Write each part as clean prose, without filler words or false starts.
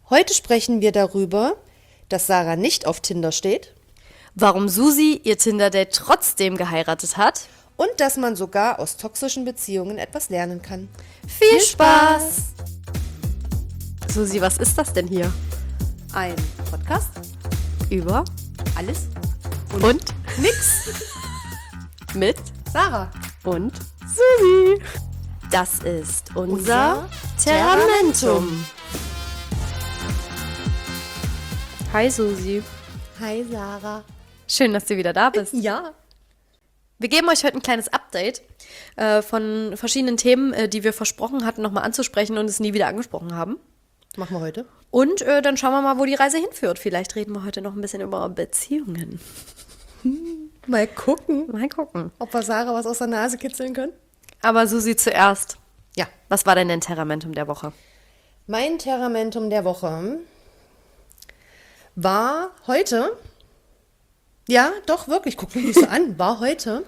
Heute sprechen wir darüber, dass Sarah nicht auf Tinder steht Warum Susi ihr Tinder-Date trotzdem geheiratet hat. und dass man sogar aus toxischen Beziehungen etwas lernen kann. Viel Spaß! Susi, was ist das denn hier? Ein Podcast, Über alles und nix. mit Sarah. und Susi. Das ist unser Terramentum. Hi Susi. Hi Sarah. Schön, dass du wieder da bist. Ja. Wir geben euch heute ein kleines Update von verschiedenen Themen, die wir versprochen hatten, nochmal anzusprechen und es nie wieder angesprochen haben. Machen wir heute. Und dann schauen wir mal, wo die Reise hinführt. Vielleicht reden wir heute noch ein bisschen über Beziehungen. Mal gucken, Mal gucken. ob wir Sarah was aus der Nase kitzeln können. Aber Susi zuerst. Ja. Was war denn dein Terramentum der Woche? Mein Terramentum der Woche war heute, ja, doch wirklich, guck mich nicht so an, war heute,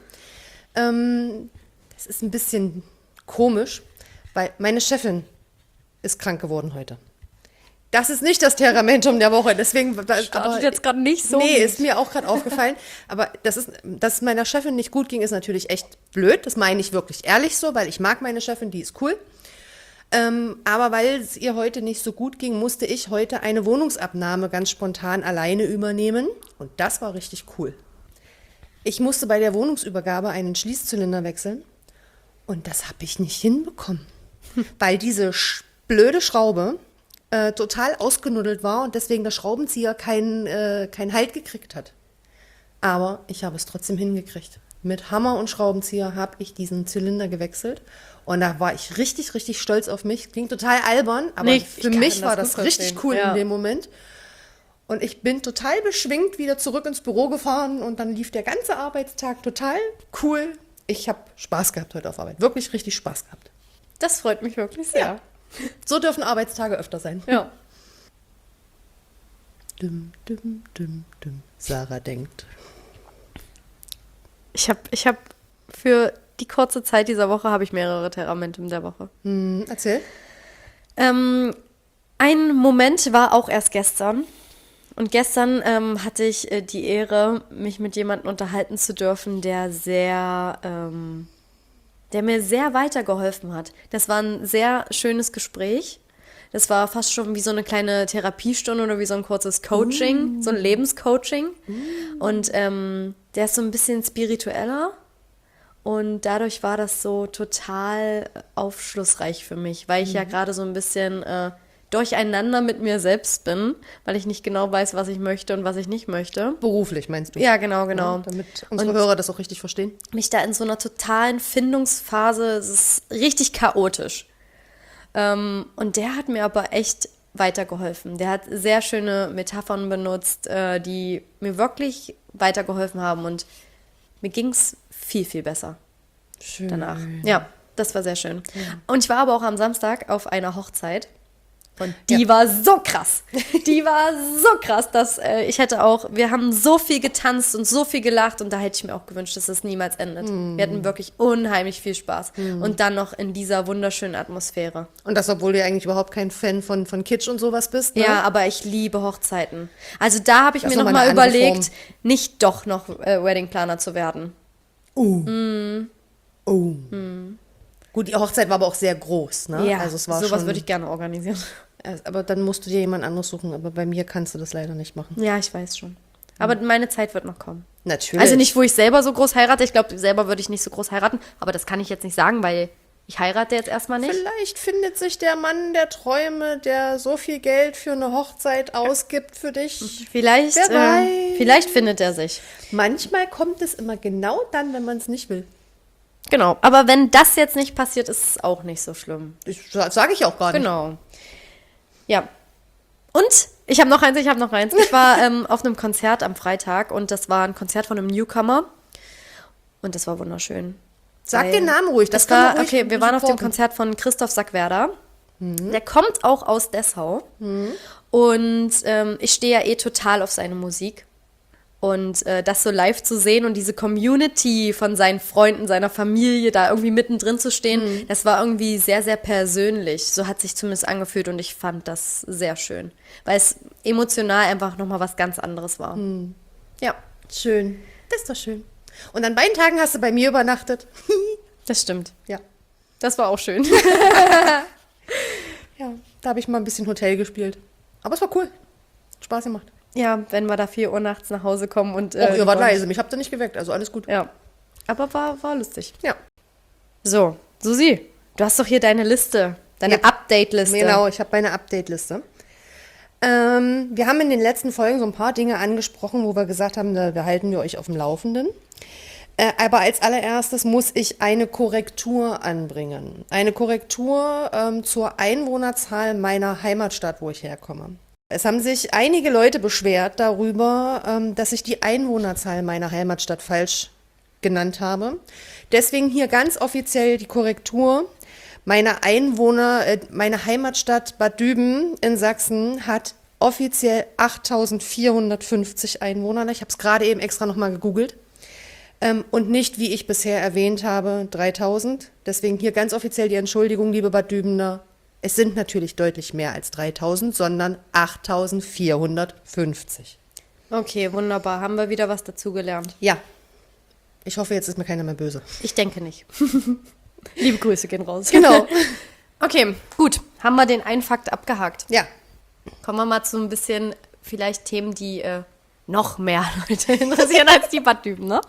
das ist ein bisschen komisch, weil meine Chefin ist krank geworden heute. Das ist nicht das Terramentum der Woche, deswegen... Startet jetzt gerade nicht so. Nee, ist mir auch gerade aufgefallen, aber dass es meiner Chefin nicht gut ging, ist natürlich echt blöd, das meine ich wirklich ehrlich so, weil ich mag meine Chefin, die ist cool. Aber weil es ihr heute nicht so gut ging, musste ich heute eine Wohnungsabnahme ganz spontan alleine übernehmen. Und das war richtig cool. Ich musste bei der Wohnungsübergabe einen Schließzylinder wechseln. Und das habe ich nicht hinbekommen. Weil diese blöde Schraube total ausgenuddelt war und deswegen der Schraubenzieher keinen Halt gekriegt hat. Aber ich habe es trotzdem hingekriegt. Mit Hammer und Schraubenzieher habe ich diesen Zylinder gewechselt. Und da war ich richtig, richtig stolz auf mich. Klingt total albern, aber für mich war das richtig cool in dem Moment. Und ich bin total beschwingt wieder zurück ins Büro gefahren und dann lief der ganze Arbeitstag total cool. Ich habe Spaß gehabt heute auf Arbeit. Wirklich richtig Spaß gehabt. Das freut mich wirklich sehr. Ja. So dürfen Arbeitstage öfter sein. Ja. Düm, düm, düm, düm. Sarah denkt. Ich hab für die kurze Zeit dieser Woche habe ich mehrere Terramentum der Woche. Erzähl. Ein Moment war auch erst gestern. Und gestern hatte ich die Ehre, mich mit jemandem unterhalten zu dürfen, der mir sehr weitergeholfen hat. Das war ein sehr schönes Gespräch. Das war fast schon wie so eine kleine Therapiestunde oder wie so ein kurzes Coaching, so ein Lebenscoaching. Und der ist so ein bisschen spiritueller. Und dadurch war das so total aufschlussreich für mich, weil ich ja gerade so ein bisschen durcheinander mit mir selbst bin, weil ich nicht genau weiß, was ich möchte und was ich nicht möchte. Beruflich meinst du? Ja, genau. Ja, damit unsere Hörer das auch richtig verstehen. Mich da in so einer totalen Findungsphase, es ist richtig chaotisch. Und der hat mir aber echt weitergeholfen. Der hat sehr schöne Metaphern benutzt, die mir wirklich weitergeholfen haben und mir ging es viel, viel besser Schön. danach. Ja, das war sehr schön. Ja. Und ich war aber auch am Samstag auf einer Hochzeit. Und die war so krass. Die war so krass, dass wir haben so viel getanzt und so viel gelacht und da hätte ich mir auch gewünscht, dass es niemals endet. Wir hatten wirklich unheimlich viel Spaß. Und dann noch in dieser wunderschönen Atmosphäre. Und das, obwohl du ja eigentlich überhaupt kein Fan von Kitsch und sowas bist, ne? Ja, aber ich liebe Hochzeiten. Also da habe ich Das mir ist noch noch mal mal eine andere überlegt, Form. nicht doch noch Weddingplaner zu werden. Gut, die Hochzeit war aber auch sehr groß, ne? Ja, also es war sowas schon, würde ich gerne organisieren. aber dann musst du dir jemand anderes suchen, aber bei mir kannst du das leider nicht machen. Ja, ich weiß schon. Aber meine Zeit wird noch kommen. Natürlich. Also nicht, wo ich selber so groß heirate. Ich glaube, selber würde ich nicht so groß heiraten. Aber das kann ich jetzt nicht sagen, weil ich heirate jetzt erstmal nicht. Vielleicht findet sich der Mann der Träume, der so viel Geld für eine Hochzeit ausgibt für dich. Vielleicht findet er sich. Manchmal kommt es immer genau dann, wenn man es nicht will. Genau. Aber wenn das jetzt nicht passiert, ist es auch nicht so schlimm. Das sage ich auch gar nicht. Genau. Ja. Und ich habe noch eins. Ich war auf einem Konzert am Freitag und das war ein Konzert von einem Newcomer. Und das war wunderschön. Sag den Namen ruhig. Wir waren auf dem Konzert von Christoph Sackwerder. Der kommt auch aus Dessau. Und ich stehe ja total auf seine Musik. Und das so live zu sehen und diese Community von seinen Freunden, seiner Familie, da irgendwie mittendrin zu stehen, das war irgendwie sehr, sehr persönlich. So hat sich zumindest angefühlt und ich fand das sehr schön. Weil es emotional einfach nochmal was ganz anderes war. Ja. Schön. Das ist doch schön. Und an beiden Tagen hast du bei mir übernachtet. Das stimmt. Ja. Das war auch schön. Ja, da habe ich mal ein bisschen Hotel gespielt. Aber es war cool. Hat Spaß gemacht. Ja, wenn wir da 4 Uhr nachts nach Hause kommen und... Ihr wart leise, mich habt ihr nicht geweckt, also alles gut. Ja, aber war lustig. Ja. So, Susi, du hast doch hier deine Liste, deine Ja. Update-Liste. Genau, ich habe meine Update-Liste. Wir haben in den letzten Folgen so ein paar Dinge angesprochen, wo wir gesagt haben, da halten wir euch auf dem Laufenden. Aber als allererstes muss ich eine Korrektur anbringen. Eine Korrektur zur Einwohnerzahl meiner Heimatstadt, wo ich herkomme. Es haben sich einige Leute beschwert darüber, dass ich die Einwohnerzahl meiner Heimatstadt falsch genannt habe. Deswegen hier ganz offiziell die Korrektur. Meine Heimatstadt Bad Düben in Sachsen hat offiziell 8.450 Einwohner. Ich habe es gerade eben extra nochmal gegoogelt. Und nicht, wie ich bisher erwähnt habe, 3.000. Deswegen hier ganz offiziell die Entschuldigung, liebe Bad Dübener. Es sind natürlich deutlich mehr als 3.000, sondern 8.450. Okay, wunderbar. Haben wir wieder was dazugelernt? Ja. Ich hoffe, jetzt ist mir keiner mehr böse. Ich denke nicht. Liebe Grüße gehen raus. Genau. Okay, gut. Haben wir den einen Fakt abgehakt. Ja. Kommen wir mal zu ein bisschen vielleicht Themen, die noch mehr Leute interessieren als die Bad Düben, ne?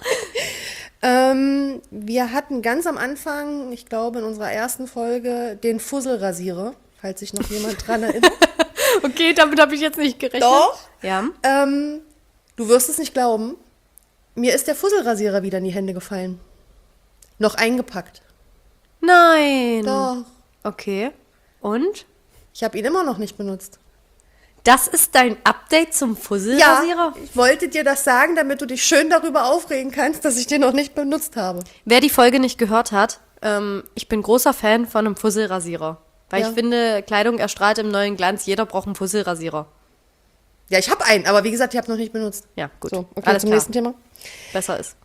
Wir hatten ganz am Anfang, ich glaube in unserer ersten Folge, den Fusselrasierer, falls sich noch jemand dran erinnert. Okay, damit habe ich jetzt nicht gerechnet. Doch. Ja. Du wirst es nicht glauben, mir ist der Fusselrasierer wieder in die Hände gefallen. Noch eingepackt. Nein. Doch. Okay. Und? Ich habe ihn immer noch nicht benutzt. Das ist dein Update zum Fusselrasierer? Ja, ich wollte dir das sagen, damit du dich schön darüber aufregen kannst, dass ich den noch nicht benutzt habe. Wer die Folge nicht gehört hat, ich bin großer Fan von einem Fusselrasierer. Weil Ja. ich finde, Kleidung erstrahlt im neuen Glanz. Jeder braucht einen Fusselrasierer. Ja, ich habe einen, aber wie gesagt, ich habe noch nicht benutzt. Ja, gut. So, okay, Alles zum klar. nächsten Thema. Besser ist.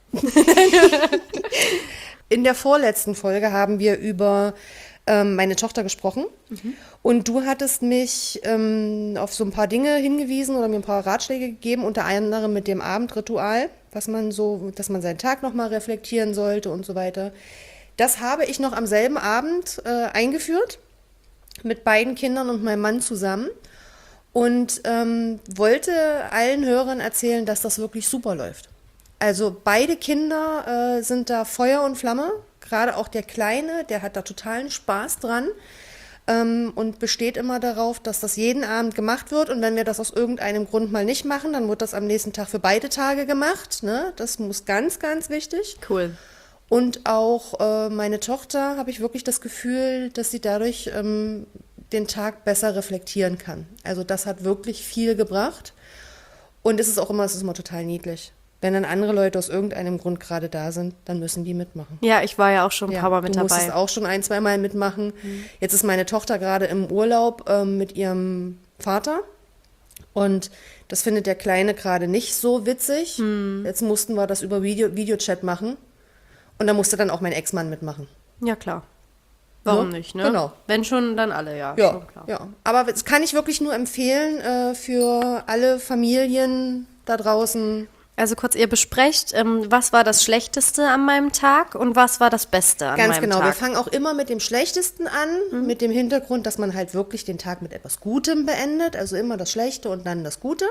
In der vorletzten Folge haben wir über meine Tochter gesprochen. Und du hattest mich auf so ein paar Dinge hingewiesen oder mir ein paar Ratschläge gegeben, unter anderem mit dem Abendritual, dass man seinen Tag nochmal reflektieren sollte und so weiter. Das habe ich noch am selben Abend eingeführt, mit beiden Kindern und meinem Mann zusammen. Und wollte allen Hörern erzählen, dass das wirklich super läuft. Also beide Kinder sind da Feuer und Flamme. Gerade auch der Kleine, der hat da totalen Spaß dran und besteht immer darauf, dass das jeden Abend gemacht wird. Und wenn wir das aus irgendeinem Grund mal nicht machen, dann wird das am nächsten Tag für beide Tage gemacht. Ne? Das muss ganz, ganz wichtig. Cool. Und auch meine Tochter, habe ich wirklich das Gefühl, dass sie dadurch den Tag besser reflektieren kann. Also das hat wirklich viel gebracht. Und es ist immer total niedlich. Wenn dann andere Leute aus irgendeinem Grund gerade da sind, dann müssen die mitmachen. Ja, ich war ja auch schon ein paar Mal mit du dabei. musstest auch schon 1-2 Mal mitmachen. Jetzt ist meine Tochter gerade im Urlaub mit ihrem Vater. Und das findet der Kleine gerade nicht so witzig. Jetzt mussten wir das über Videochat machen. Und da musste dann auch mein Ex-Mann mitmachen. Ja, klar. Warum Ja, nicht, ne? genau. Wenn schon, dann alle, ja. Ja, Schon klar. ja. Aber das kann ich wirklich nur empfehlen für alle Familien da draußen. Also kurz, ihr besprecht, was war das Schlechteste an meinem Tag und was war das Beste an Ganz meinem genau. Tag? Wir fangen auch immer mit dem Schlechtesten an, mit dem Hintergrund, dass man halt wirklich den Tag mit etwas Gutem beendet. Also immer das Schlechte und dann das Gute.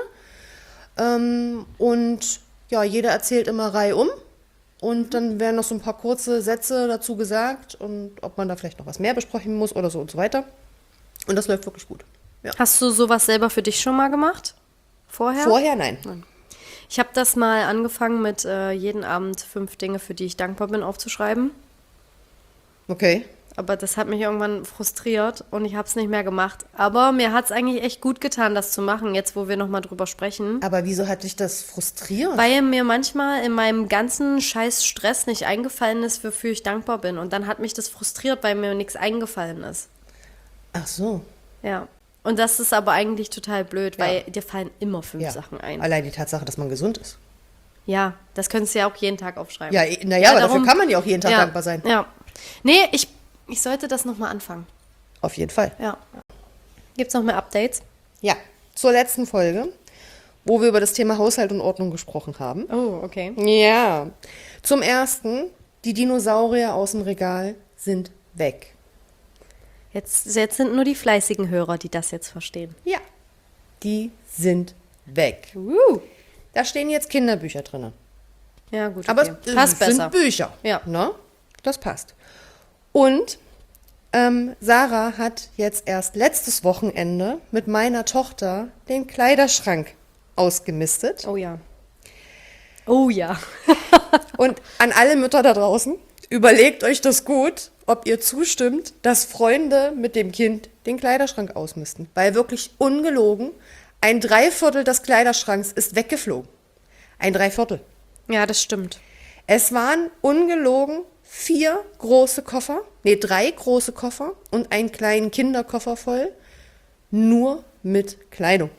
Und ja, jeder erzählt immer reihum. Und dann werden noch so ein paar kurze Sätze dazu gesagt und ob man da vielleicht noch was mehr besprechen muss oder so und so weiter. Und das läuft wirklich gut. Ja. Hast du sowas selber für dich schon mal gemacht? Vorher? Vorher nein. Ich habe das mal angefangen mit jeden Abend 5 Dinge, für die ich dankbar bin, aufzuschreiben. Okay. Aber das hat mich irgendwann frustriert und ich habe es nicht mehr gemacht. Aber mir hat es eigentlich echt gut getan, das zu machen, jetzt wo wir nochmal drüber sprechen. Aber wieso hat dich das frustriert? Weil mir manchmal in meinem ganzen scheiß Stress nicht eingefallen ist, wofür ich dankbar bin. Und dann hat mich das frustriert, weil mir nichts eingefallen ist. Ach so. Ja. Und das ist aber eigentlich total blöd, weil Ja. dir fallen immer 5 Ja. Sachen ein. Allein die Tatsache, dass man gesund ist. Ja, das könntest du ja auch jeden Tag aufschreiben. Ja, naja, aber darum, dafür kann man ja auch jeden Tag dankbar sein. Ja. Nee, ich sollte das nochmal anfangen. Auf jeden Fall. Ja. Gibt's noch mehr Updates? Ja, zur letzten Folge, wo wir über das Thema Haushalt und Ordnung gesprochen haben. Oh, okay. Ja. Zum Ersten, die Dinosaurier aus dem Regal sind weg. Jetzt sind nur die fleißigen Hörer, die das jetzt verstehen. Ja, die sind weg. Da stehen jetzt Kinderbücher drin. Ja, gut, Aber okay. es Passt besser. sind Bücher. Ja. Ne? Das passt. Und Sarah hat jetzt erst letztes Wochenende mit meiner Tochter den Kleiderschrank ausgemistet. Oh ja. Oh ja. Und an alle Mütter da draußen, überlegt euch das gut, ob ihr zustimmt, dass Freunde mit dem Kind den Kleiderschrank ausmisten. Weil wirklich ungelogen, 1/3 des Kleiderschranks ist weggeflogen. 1/3. Ja, das stimmt. Es waren ungelogen 3 große Koffer und einen kleinen Kinderkoffer voll, nur mit Kleidung.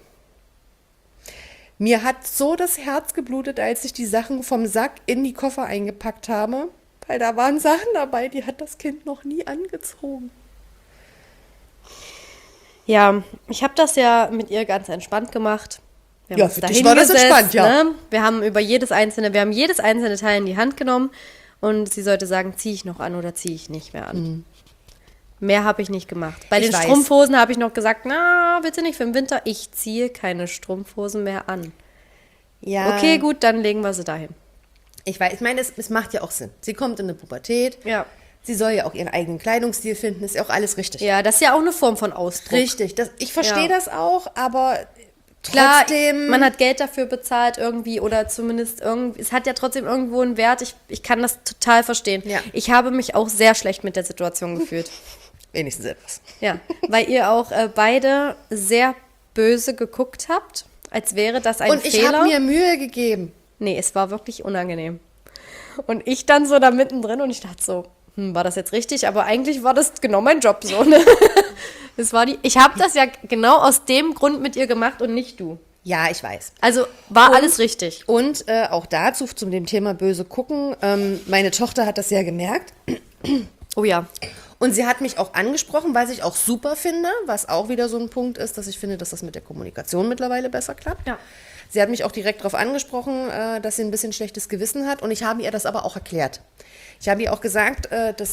Mir hat so das Herz geblutet, als ich die Sachen vom Sack in die Koffer eingepackt habe, weil da waren Sachen dabei, die hat das Kind noch nie angezogen. Ja, ich habe das ja mit ihr ganz entspannt gemacht. Wir haben Ja, uns für da dich war das hingesetzt, entspannt, ja. Ne? Wir haben jedes einzelne Teil in die Hand genommen und sie sollte sagen, ziehe ich noch an oder ziehe ich nicht mehr an. Mehr habe ich nicht gemacht. Bei den weiß. Strumpfhosen habe ich noch gesagt, na, bitte nicht für den Winter. Ich ziehe keine Strumpfhosen mehr an. Ja. Okay, gut, dann legen wir sie dahin. Ich weiß, ich meine, es macht ja auch Sinn. Sie kommt in eine Pubertät. Ja. Sie soll ja auch ihren eigenen Kleidungsstil finden. Ist ja auch alles richtig. Ja, das ist ja auch eine Form von Ausdruck. Richtig. Ich verstehe Ja. das auch, aber Klar, trotzdem. man hat Geld dafür bezahlt irgendwie oder zumindest irgendwie, es hat ja trotzdem irgendwo einen Wert. Ich kann das total verstehen. Ja. Ich habe mich auch sehr schlecht mit der Situation gefühlt. Wenigstens etwas. Ja, weil ihr auch beide sehr böse geguckt habt, als wäre das ein Und ich Fehler. habe mir Mühe gegeben. Nee, es war wirklich unangenehm. Und ich dann so da mittendrin und ich dachte so, war das jetzt richtig? Aber eigentlich war das genau mein Job so. Ne? Ich habe das ja genau aus dem Grund mit ihr gemacht und nicht du. Ja, ich weiß. Also war alles richtig. Und auch dazu, zum dem Thema böse gucken, meine Tochter hat das ja gemerkt. Oh ja. Und sie hat mich auch angesprochen, was ich auch super finde, was auch wieder so ein Punkt ist, dass ich finde, dass das mit der Kommunikation mittlerweile besser klappt. Ja. Sie hat mich auch direkt darauf angesprochen, dass sie ein bisschen schlechtes Gewissen hat. Und ich habe ihr das aber auch erklärt. Ich habe ihr auch gesagt, dass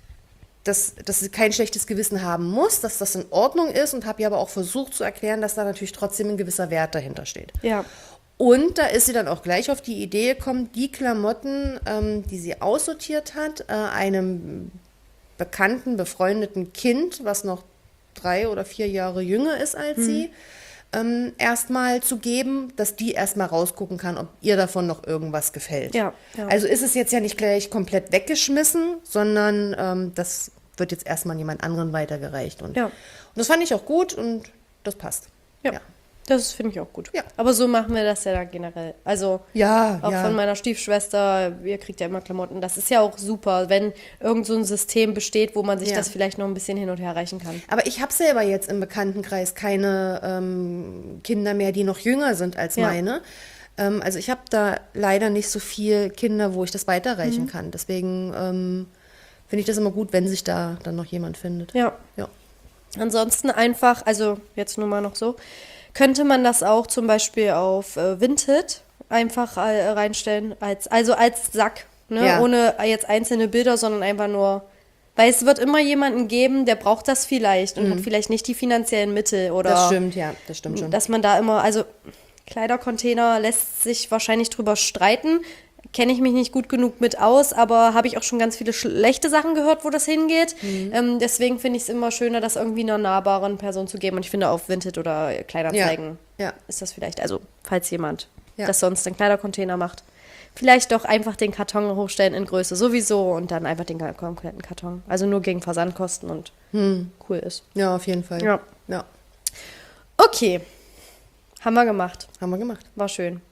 sie kein schlechtes Gewissen haben muss, dass das in Ordnung ist und habe ihr aber auch versucht zu erklären, dass da natürlich trotzdem ein gewisser Wert dahinter steht. Ja. Und da ist sie dann auch gleich auf die Idee gekommen, die Klamotten, die sie aussortiert hat, einem bekannten, befreundeten Kind, was noch 3 oder 4 Jahre jünger ist als sie, erstmal zu geben, dass die erstmal rausgucken kann, ob ihr davon noch irgendwas gefällt. Ja, ja. Also ist es jetzt ja nicht gleich komplett weggeschmissen, sondern das wird jetzt erstmal an jemand anderen weitergereicht. Und das fand ich auch gut und das passt. Ja. Das finde ich auch gut. Ja. Aber so machen wir das ja dann generell. Also Ja, auch ja. von meiner Stiefschwester, ihr kriegt ja immer Klamotten. Das ist ja auch super, wenn irgend so ein System besteht, wo man sich Ja. das vielleicht noch ein bisschen hin und her reichen kann. Aber ich habe selber jetzt im Bekanntenkreis keine Kinder mehr, die noch jünger sind als Ja. meine. Also ich habe da leider nicht so viel Kinder, wo ich das weiterreichen kann. Deswegen finde ich das immer gut, wenn sich da dann noch jemand findet. Ja. Ja. Ansonsten einfach, also jetzt nur mal noch so, könnte man das auch zum Beispiel auf Vinted einfach reinstellen, als Sack, ne? Ja. Ohne jetzt einzelne Bilder, sondern einfach nur, weil es wird immer jemanden geben, der braucht das vielleicht und hat vielleicht nicht die finanziellen Mittel oder Das stimmt, ja, das stimmt schon. dass man da immer, also Kleidercontainer lässt sich wahrscheinlich drüber streiten. Kenne ich mich nicht gut genug mit aus, aber habe ich auch schon ganz viele schlechte Sachen gehört, wo das hingeht. Deswegen finde ich es immer schöner, das irgendwie einer nahbaren Person zu geben. Und ich finde auf Vinted oder Kleinanzeigen Ja. ist das vielleicht, also falls jemand Ja. das sonst einen Kleidercontainer macht, vielleicht doch einfach den Karton hochstellen in Größe sowieso und dann einfach den kompletten Karton. Also nur gegen Versandkosten und cool ist. Ja, auf jeden Fall. Ja. Ja, Okay, haben wir gemacht. haben wir gemacht. War schön.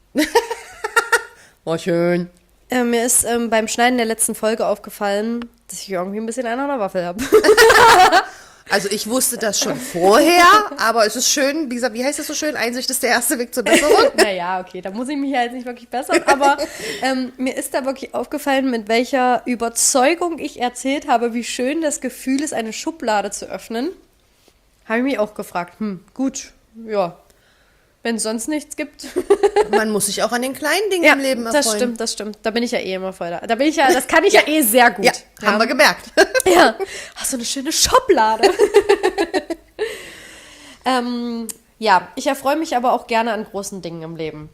Oh, schön. Mir ist beim Schneiden der letzten Folge aufgefallen, dass ich irgendwie ein bisschen einen an der Waffel habe. Also ich wusste das schon vorher, aber es ist schön, wie gesagt, wie heißt das so schön? Einsicht ist der erste Weg zur Besserung. Naja, okay, da muss ich mich ja jetzt nicht wirklich bessern, aber mir ist da wirklich aufgefallen, mit welcher Überzeugung ich erzählt habe, wie schön das Gefühl ist, eine Schublade zu öffnen. Habe ich mich auch gefragt, gut, ja, wenn es sonst nichts gibt. Man muss sich auch an den kleinen Dingen im Leben erfreuen. Das stimmt. Da bin ich ja eh immer voll da. Das kann ich ja eh sehr gut. Ja, haben wir gemerkt. Ja, hast so eine schöne Schublade. Ja, ich erfreue mich aber auch gerne an großen Dingen im Leben.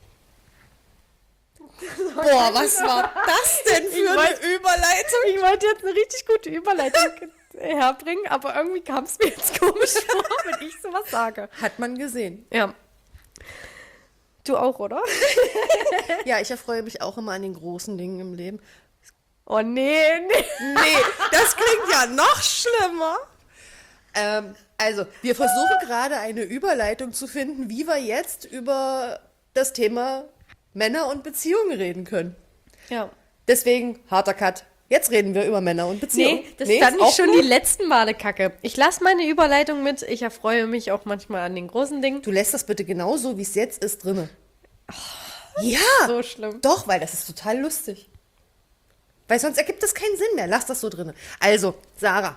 Boah, was war das denn für eine Überleitung? Ich wollte jetzt eine richtig gute Überleitung herbringen, aber irgendwie kam es mir jetzt komisch vor, wenn ich sowas sage. Hat man gesehen. Ja. Du auch, oder? Ja, ich erfreue mich auch immer an den großen Dingen im Leben. Oh nee. Nee, das klingt ja noch schlimmer. Also, wir versuchen gerade eine Überleitung zu finden, wie wir jetzt über das Thema Männer und Beziehungen reden können. Ja. Deswegen, harter Cut. Jetzt reden wir über Männer und Beziehungen. Nee, das fand ich schon die letzten Male kacke. Ich lasse meine Überleitung mit. Ich erfreue mich auch manchmal an den großen Dingen. Du lässt das bitte genauso, wie es jetzt ist, drinne. Ja, So schlimm. doch, weil das ist total lustig. Weil sonst ergibt das keinen Sinn mehr. Lass das so drinne. Also, Sarah.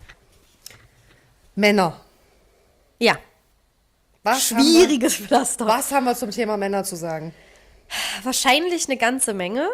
Männer. Ja, Was schwieriges Pflaster. Was haben wir zum Thema Männer zu sagen? Wahrscheinlich eine ganze Menge.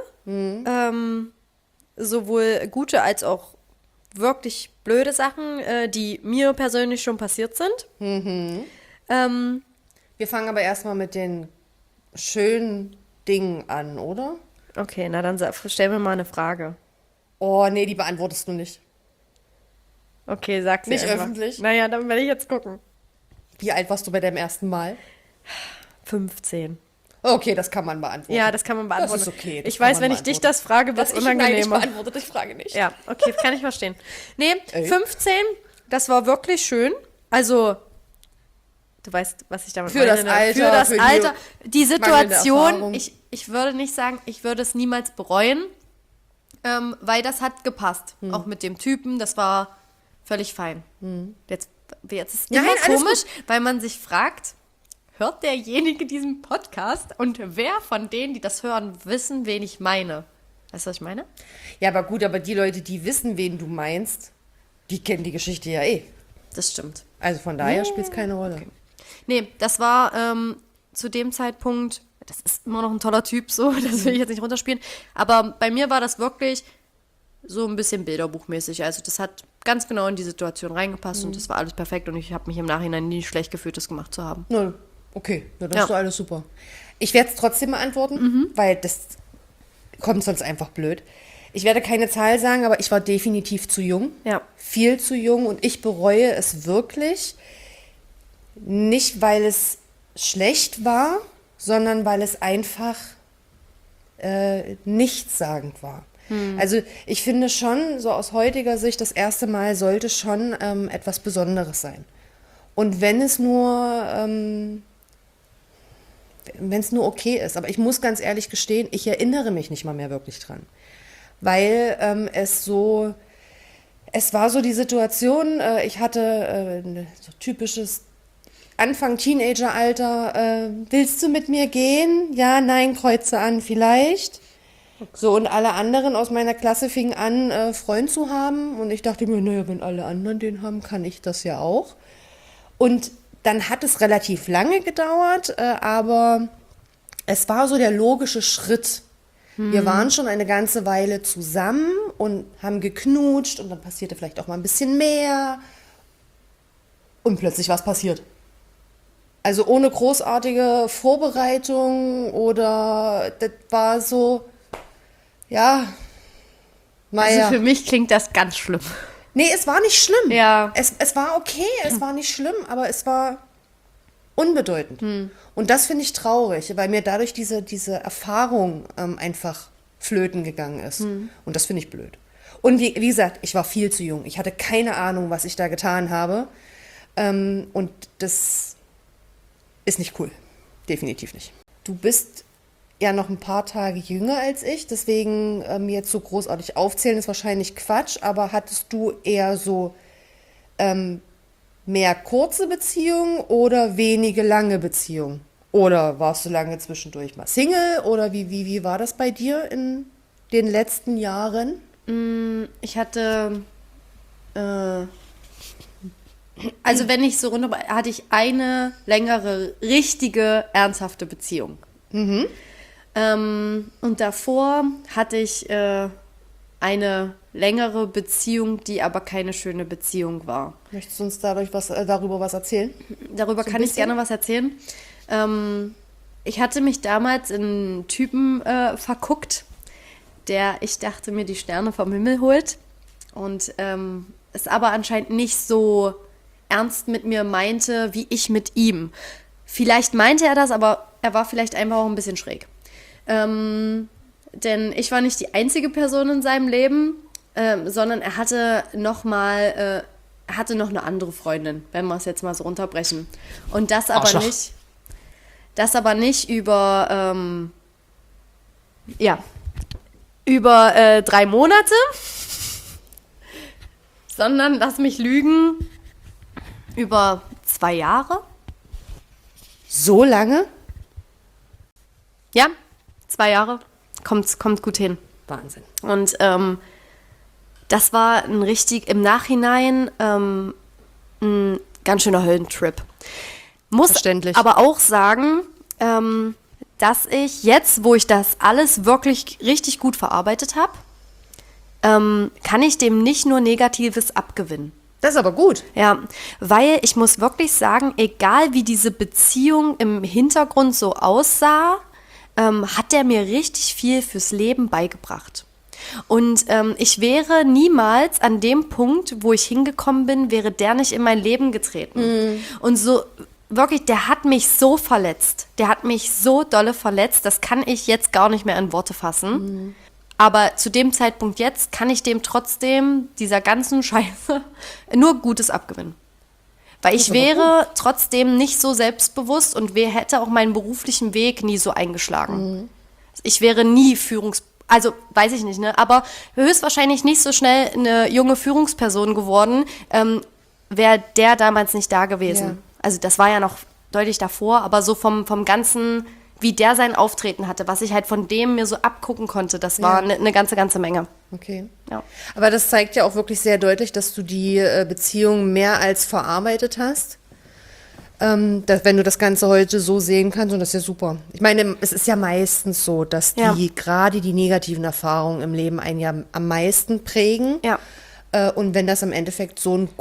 Sowohl gute als auch wirklich blöde Sachen, die mir persönlich schon passiert sind. Wir fangen aber erstmal mit den schönen Dingen an, oder? Okay, na dann stell mir mal eine Frage. Oh, nee, die beantwortest du nicht. Okay, sag sie Nicht einfach. öffentlich? Naja, dann werde ich jetzt gucken. Wie alt warst du bei deinem ersten Mal? 15. Okay, das kann man beantworten. Ja, das kann man beantworten. Das ist okay, das Ich kann weiß, man wenn ich dich beantworten. das frage, wird es unangenehmer. Nein, ich beantworte die Frage nicht. Ja, okay, kann ich verstehen. Nee, Ey. 15, das war wirklich schön. Also, du weißt, was ich damit Für meine. das ne? Alter, Für das für die Alter. Die mangelnde Situation, Erfahrung. ich würde nicht sagen, ich würde es niemals bereuen, weil das hat gepasst. Auch mit dem Typen, das war völlig fein. Jetzt ist es Nein, immer alles komisch, weil man sich fragt, hört derjenige diesen Podcast und wer von denen, die das hören, wissen, wen ich meine? Weißt du, was ich meine? Ja, aber gut, aber die Leute, die wissen, wen du meinst, die kennen die Geschichte ja eh. Das stimmt. Also von daher spielt es keine Rolle. Nee, das war zu dem Zeitpunkt, das ist immer noch ein toller Typ, so, das will ich jetzt nicht runterspielen, aber bei mir war das wirklich so ein bisschen bilderbuchmäßig. Also das hat ganz genau in die Situation reingepasst und das war alles perfekt und ich habe mich im Nachhinein nie schlecht gefühlt, das gemacht zu haben. Na, okay, na, das Ja. ist doch alles super. Ich werde es trotzdem beantworten, weil das kommt sonst einfach blöd. Ich werde keine Zahl sagen, aber ich war definitiv zu jung. Ja. Viel zu jung und ich bereue es wirklich. Nicht, weil es schlecht war, sondern weil es einfach nichtssagend war. Also ich finde schon, so aus heutiger Sicht, das erste Mal sollte schon etwas Besonderes sein. Und wenn es nur okay ist. Aber ich muss ganz ehrlich gestehen, ich erinnere mich nicht mal mehr wirklich dran. Weil es war so die Situation, ich hatte so typisches Anfang Teenageralter, willst du mit mir gehen? Ja, nein, kreuze an, vielleicht. So, und alle anderen aus meiner Klasse fingen an, Freund zu haben. Und ich dachte mir, naja, wenn alle anderen den haben, kann ich das ja auch. Und dann hat es relativ lange gedauert, aber es war so der logische Schritt. Wir waren schon eine ganze Weile zusammen und haben geknutscht und dann passierte vielleicht auch mal ein bisschen mehr. Und plötzlich was passiert. Also ohne großartige Vorbereitung oder das war so, ja, naja. Also für mich klingt das ganz schlimm. Nee, es war nicht schlimm. Ja. Es war okay, es war nicht schlimm, aber es war unbedeutend. Und das finde ich traurig, weil mir dadurch diese Erfahrung einfach flöten gegangen ist. Und das finde ich blöd. Und wie gesagt, ich war viel zu jung. Ich hatte keine Ahnung, was ich da getan habe. Und das ist nicht cool. Definitiv nicht. Du bist ja noch ein paar Tage jünger als ich, deswegen mir jetzt so großartig aufzählen ist wahrscheinlich Quatsch, aber hattest du eher so Mehr kurze Beziehungen oder wenige lange Beziehungen? Oder warst du lange zwischendurch mal Single? Oder wie war das bei dir in den letzten Jahren? Ich hatte, also wenn ich so runter, hatte ich eine längere, richtige, ernsthafte Beziehung. Und davor hatte ich eine längere Beziehung, die aber keine schöne Beziehung war. Möchtest du uns darüber was erzählen? Darüber kann ich gerne was erzählen. Ich hatte mich damals in einen Typen verguckt, der, ich dachte mir, die Sterne vom Himmel holt und es aber anscheinend nicht so ernst mit mir meinte, wie ich mit ihm. Vielleicht meinte er das, aber er war vielleicht einfach auch ein bisschen schräg. Denn ich war nicht die einzige Person in seinem Leben, sondern er hatte noch eine andere Freundin, wenn wir es jetzt mal so runterbrechen. Und das aber nicht über über 3 Monate, sondern, lass mich lügen, über 2 Jahre. So lange? Ja, 2 Jahre. Kommt gut hin. Wahnsinn. Und das war im Nachhinein ein ganz schöner Höllentrip. Muss Verständlich. aber auch sagen, dass ich jetzt, wo ich das alles wirklich richtig gut verarbeitet habe, kann ich dem nicht nur Negatives abgewinnen. Das ist aber gut. Ja, weil ich muss wirklich sagen, egal wie diese Beziehung im Hintergrund so aussah, hat der mir richtig viel fürs Leben beigebracht. Und ich wäre niemals an dem Punkt, wo ich hingekommen bin, wäre der nicht in mein Leben getreten. Und so wirklich, der hat mich so verletzt. Der hat mich so dolle verletzt, das kann ich jetzt gar nicht mehr in Worte fassen. Aber zu dem Zeitpunkt jetzt kann ich dem trotzdem dieser ganzen Scheiße nur Gutes abgewinnen. Weil ich wäre trotzdem nicht so selbstbewusst und hätte auch meinen beruflichen Weg nie so eingeschlagen. Ich wäre nie also weiß ich nicht, ne? Aber höchstwahrscheinlich nicht so schnell eine junge Führungsperson geworden, wäre der damals nicht da gewesen. Ja. Also das war ja noch deutlich davor, aber so vom Ganzen, wie der sein Auftreten hatte, was ich halt von dem mir so abgucken konnte, das war eine ganze Menge. Okay. Ja. Aber das zeigt ja auch wirklich sehr deutlich, dass du die Beziehung mehr als verarbeitet hast. Wenn du das Ganze heute so sehen kannst, und das ist ja super. Ich meine, es ist ja meistens so, dass gerade die negativen Erfahrungen im Leben einen ja am meisten prägen. Ja. Und wenn das im Endeffekt so einen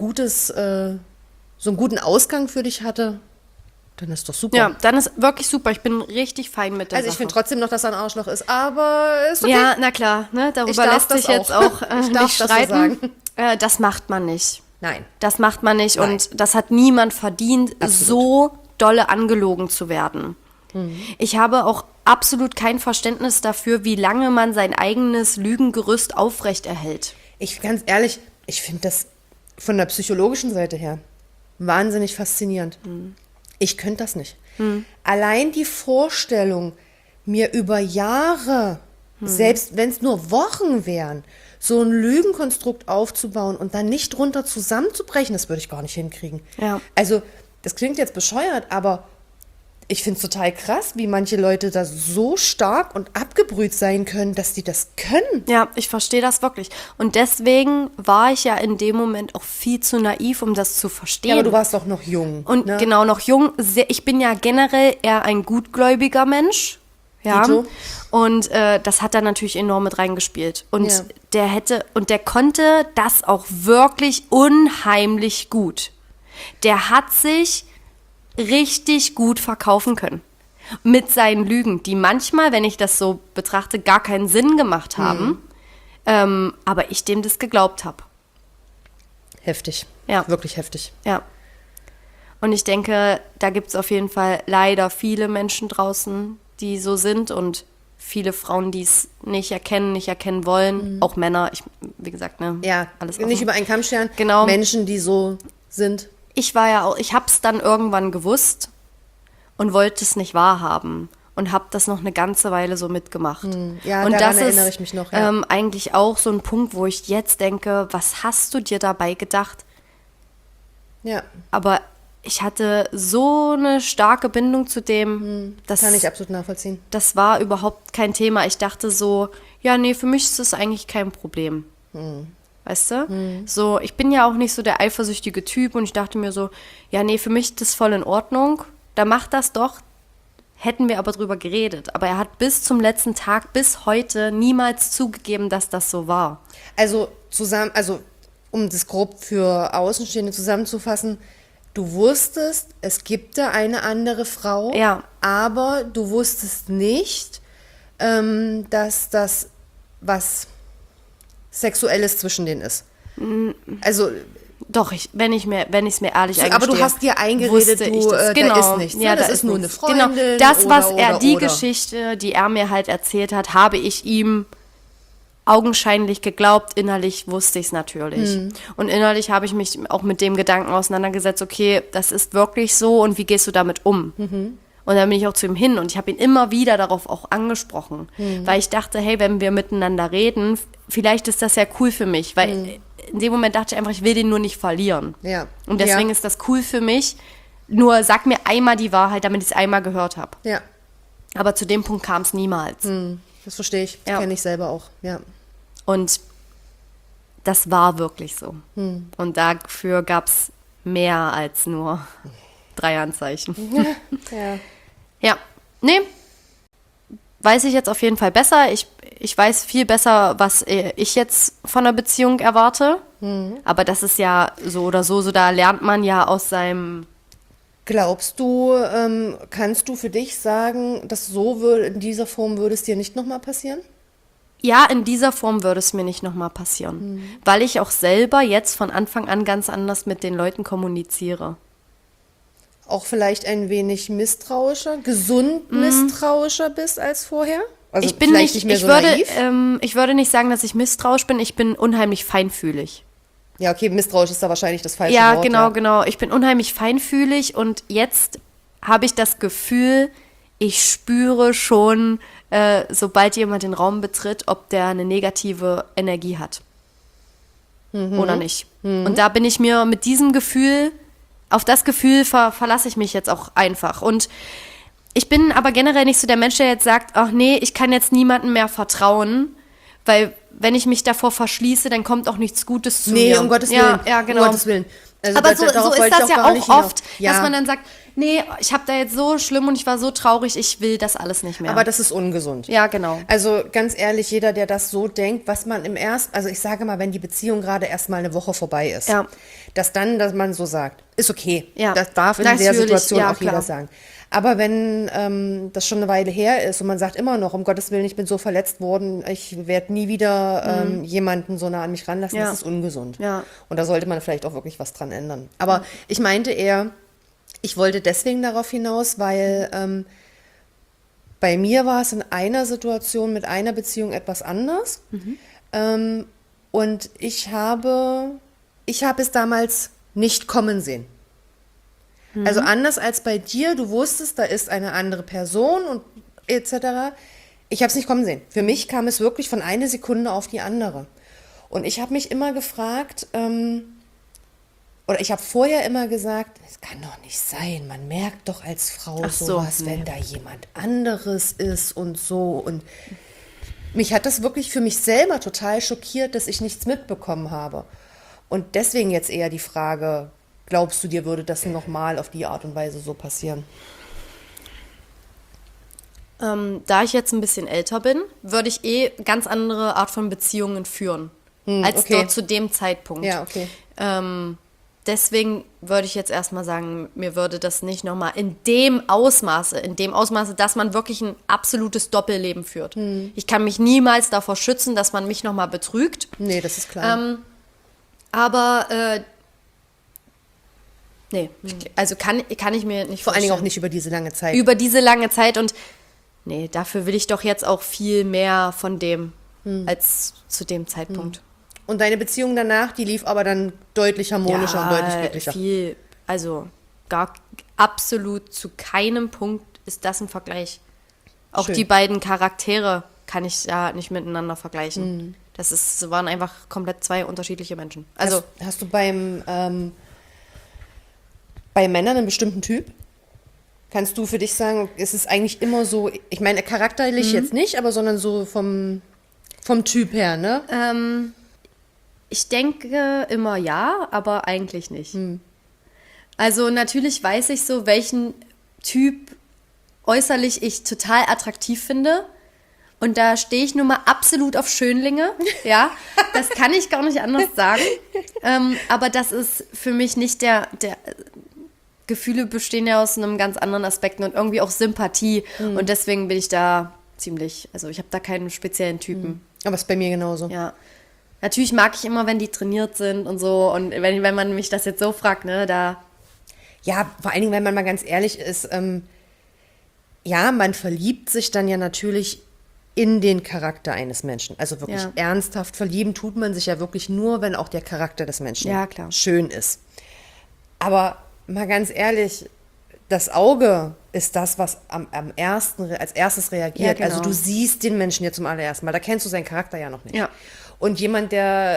guten Ausgang für dich hatte, dann ist doch super. Ja, dann ist wirklich super. Ich bin richtig fein mit der Also ich Sache. finde trotzdem noch, dass er ein Arschloch ist, aber ist okay. Ja, na klar, ne? Darüber lässt sich jetzt auch nicht streiten. Das macht man nicht. Nein. Das macht man nicht und das hat niemand verdient, so dolle angelogen zu werden. Ich habe auch absolut kein Verständnis dafür, wie lange man sein eigenes Lügengerüst aufrechterhält. Ganz ehrlich, ich finde das von der psychologischen Seite her wahnsinnig faszinierend. Ich könnte das nicht. Allein die Vorstellung, mir über Jahre, selbst wenn es nur Wochen wären, so ein Lügenkonstrukt aufzubauen und dann nicht drunter zusammenzubrechen, das würde ich gar nicht hinkriegen. Ja. Also, das klingt jetzt bescheuert, aber ich finde es total krass, wie manche Leute da so stark und abgebrüht sein können, dass die das können. Ja, ich verstehe das wirklich. Und deswegen war ich ja in dem Moment auch viel zu naiv, um das zu verstehen. Ja, aber du warst doch noch jung. Und ne? genau, noch jung. Ich bin ja generell eher ein gutgläubiger Mensch. Ja. Dito. Und das hat da natürlich enorm mit reingespielt. Und der konnte das auch wirklich unheimlich gut. Der hat sich richtig gut verkaufen können. Mit seinen Lügen, die manchmal, wenn ich das so betrachte, gar keinen Sinn gemacht haben. Aber ich dem das geglaubt habe. Heftig. Ja. Wirklich heftig. Ja. Und ich denke, da gibt es auf jeden Fall leider viele Menschen draußen, die so sind und viele Frauen, die es nicht erkennen wollen. Auch Männer, wie gesagt, ne? Ja, alles nicht offen. über einen Kamm scheren. Genau. Menschen, die so sind. Ich habe es dann irgendwann gewusst und wollte es nicht wahrhaben und habe das noch eine ganze Weile so mitgemacht. Ja, und daran das erinnere ist ich mich noch. Ja. eigentlich auch so ein Punkt, wo ich jetzt denke, was hast du dir dabei gedacht? Ja, Aber ich hatte so eine starke Bindung zu dem, kann ich absolut nachvollziehen. das war überhaupt kein Thema. Ich dachte so, ja, nee, für mich ist das eigentlich kein Problem. Weißt du? So, ich bin ja auch nicht so der eifersüchtige Typ und ich dachte mir so, ja, nee, für mich ist das voll in Ordnung. Da macht das doch. Hätten wir aber drüber geredet. Aber er hat bis zum letzten Tag, bis heute niemals zugegeben, dass das so war. Also um das grob für Außenstehende zusammenzufassen, du wusstest, es gibt da eine andere Frau, Ja. aber du wusstest nicht, dass das was Sexuelles zwischen denen ist. Also, Doch, wenn ich es mir ehrlich eingestehe. aber du hast dir eingeredet, wusste ich das. da ist nichts. Ne? Ja, das da ist nur eine nichts. Freundin. Genau, das, was oder. die Geschichte, die er mir halt erzählt hat, habe ich ihm augenscheinlich geglaubt. Innerlich wusste ich es natürlich. Und innerlich habe ich mich auch mit dem Gedanken auseinandergesetzt, okay, das ist wirklich so und wie gehst du damit um? Und dann bin ich auch zu ihm hin und ich habe ihn immer wieder darauf auch angesprochen, weil ich dachte, hey, wenn wir miteinander reden, vielleicht ist das ja cool für mich, weil in dem Moment dachte ich einfach, ich will den nur nicht verlieren. Ja. Und deswegen ist das cool für mich, nur sag mir einmal die Wahrheit, damit ich es einmal gehört habe. Ja, Aber zu dem Punkt kam es niemals. das verstehe ich. Ja. Kenne ich selber auch. Ja. Und das war wirklich so. Und dafür gab es mehr als nur 3 Anzeichen. Ja. Ja, nee, weiß ich jetzt auf jeden Fall besser. Ich weiß viel besser, was ich jetzt von einer Beziehung erwarte. Aber das ist ja so oder so, da lernt man ja aus seinem... Glaubst du, kannst du für dich sagen, dass in dieser Form würde es dir nicht nochmal passieren? Ja, in dieser Form würde es mir nicht nochmal passieren. Weil ich auch selber jetzt von Anfang an ganz anders mit den Leuten kommuniziere. Auch vielleicht ein wenig misstrauischer, gesund misstrauischer bist als vorher? Also Ich bin vielleicht nicht, mehr ich so würde, naiv? ich würde nicht sagen, dass ich misstrauisch bin. Ich bin unheimlich feinfühlig. Ja, okay, misstrauisch ist da wahrscheinlich das falsche Ja, Wort. genau. Ich bin unheimlich feinfühlig und jetzt habe ich das Gefühl, ich spüre schon, sobald jemand den Raum betritt, ob der eine negative Energie hat. Oder nicht. Und da bin ich mir mit diesem Gefühl, auf das Gefühl verlasse ich mich jetzt auch einfach. Und ich bin aber generell nicht so der Mensch, der jetzt sagt, ach nee, ich kann jetzt niemandem mehr vertrauen, weil wenn ich mich davor verschließe, dann kommt auch nichts Gutes zu mir. Nee, um Gottes Willen. Ja, genau. Um Gottes Willen. Also Aber so darauf ist wollte ich das ja gar auch nicht hinaus. oft, Ja. dass man dann sagt, nee, ich habe da jetzt so schlimm und ich war so traurig, ich will das alles nicht mehr. Aber das ist ungesund. ja, genau. Also ganz ehrlich, jeder, der das so denkt, was man also ich sage mal, wenn die Beziehung gerade erst mal eine Woche vorbei ist, Ja. dass man so sagt, ist okay. Ja. Das darf in der Natürlich, Situation ja, auch jeder klar. sagen. Aber wenn das schon eine Weile her ist und man sagt immer noch, um Gottes Willen, ich bin so verletzt worden, ich werde nie wieder jemanden so nah an mich ranlassen, Ja. das ist ungesund. Ja. Und da sollte man vielleicht auch wirklich was dran ändern. Aber ich meinte eher, ich wollte deswegen darauf hinaus, weil bei mir war es in einer Situation mit einer Beziehung etwas anders. Und ich habe es damals nicht kommen sehen. Also anders als bei dir, du wusstest, da ist eine andere Person und etc. Ich habe es nicht kommen sehen. Für mich kam es wirklich von einer Sekunde auf die andere. Und ich habe mich immer gefragt, oder ich habe vorher immer gesagt, es kann doch nicht sein, man merkt doch als Frau Ach so, sowas, nee. wenn da jemand anderes ist und so. Und mich hat das wirklich für mich selber total schockiert, dass ich nichts mitbekommen habe. Und deswegen jetzt eher die Frage, glaubst du, dir würde das nochmal auf die Art und Weise so passieren? Da ich jetzt ein bisschen älter bin, würde ich ganz andere Art von Beziehungen führen, als okay. dort zu dem Zeitpunkt. Ja, okay. Deswegen würde ich jetzt erstmal sagen, mir würde das nicht nochmal in dem Ausmaße, dass man wirklich ein absolutes Doppelleben führt. Ich kann mich niemals davor schützen, dass man mich nochmal betrügt. Nee, das ist klar. Aber nee, also kann ich mir nicht Vor allen Dingen auch vorstellen. nicht über diese lange Zeit. Über diese lange Zeit und nee, dafür will ich doch jetzt auch viel mehr von dem als zu dem Zeitpunkt. Und deine Beziehung danach, die lief aber dann deutlich harmonischer und deutlich glücklicher. Viel, also absolut zu keinem Punkt ist das ein Vergleich. Auch Schön. die beiden Charaktere kann ich ja nicht miteinander vergleichen. Das waren einfach komplett 2 unterschiedliche Menschen. Also Hast du beim bei Männern einen bestimmten Typ? Kannst du für dich sagen, ist es eigentlich immer so, ich meine charakterlich jetzt nicht, aber sondern so vom Typ her, ne? Ich denke immer ja, aber eigentlich nicht. Also natürlich weiß ich so, welchen Typ äußerlich ich total attraktiv finde. Und da stehe ich nun mal absolut auf Schönlinge. Ja, das kann ich gar nicht anders sagen. Aber das ist für mich nicht der Gefühle bestehen ja aus einem ganz anderen Aspekten und irgendwie auch Sympathie. Und deswegen bin ich da ziemlich, also ich habe da keinen speziellen Typen. Aber ist bei mir genauso. Ja. Natürlich mag ich immer, wenn die trainiert sind und so. Und wenn man mich das jetzt so fragt, ne, da. Ja, vor allen Dingen, wenn man mal ganz ehrlich ist, ja, man verliebt sich dann ja natürlich in den Charakter eines Menschen. Also wirklich ernsthaft verlieben tut man sich ja wirklich nur, wenn auch der Charakter des Menschen schön ist. Aber mal ganz ehrlich, das Auge ist das, was als erstes reagiert. Ja, genau. Also du siehst den Menschen ja zum allerersten Mal. Da kennst du seinen Charakter ja noch nicht. Ja. Und jemand,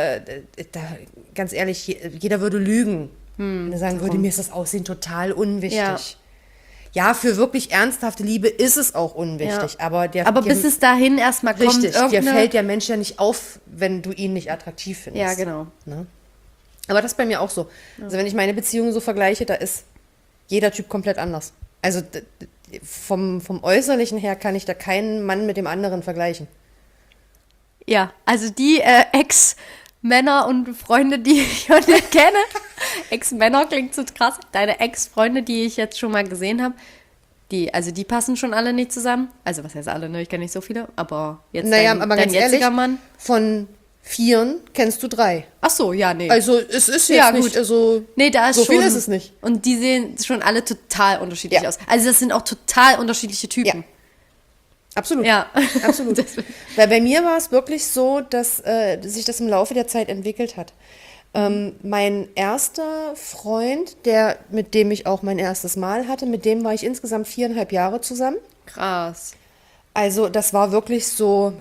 ganz ehrlich, jeder würde lügen, wenn er sagen würde, mir ist das Aussehen total unwichtig. Ja, für wirklich ernsthafte Liebe ist es auch unwichtig. Ja. Aber bis es dahin erstmal kommt, richtig, dir fällt der Mensch ja nicht auf, wenn du ihn nicht attraktiv findest. Ja, genau. Ne? Aber das ist bei mir auch so. Also wenn ich meine Beziehungen so vergleiche, da ist jeder Typ komplett anders. Also vom Äußerlichen her kann ich da keinen Mann mit dem anderen vergleichen. Ja, also die Ex-Männer und Freunde, die ich heute kenne, Ex-Männer klingt so krass, deine Ex-Freunde, die ich jetzt schon mal gesehen habe, die passen schon alle nicht zusammen. Also was heißt alle, ne? Ich kenne nicht so viele, aber jetzt aber dein jetziger ehrlich, Mann. Von 4 kennst du 3. Ach so, ja, nee. Also es ist jetzt nicht so, nee, da ist so schon, viel ist es nicht. Und die sehen schon alle total unterschiedlich aus. Also das sind auch total unterschiedliche Typen. Ja. Absolut. Ja. Absolut. Weil bei mir war es wirklich so, dass sich das im Laufe der Zeit entwickelt hat. Mein erster Freund, mit dem ich auch mein erstes Mal hatte, mit dem war ich insgesamt 4,5 Jahre zusammen. Krass. Also das war wirklich so,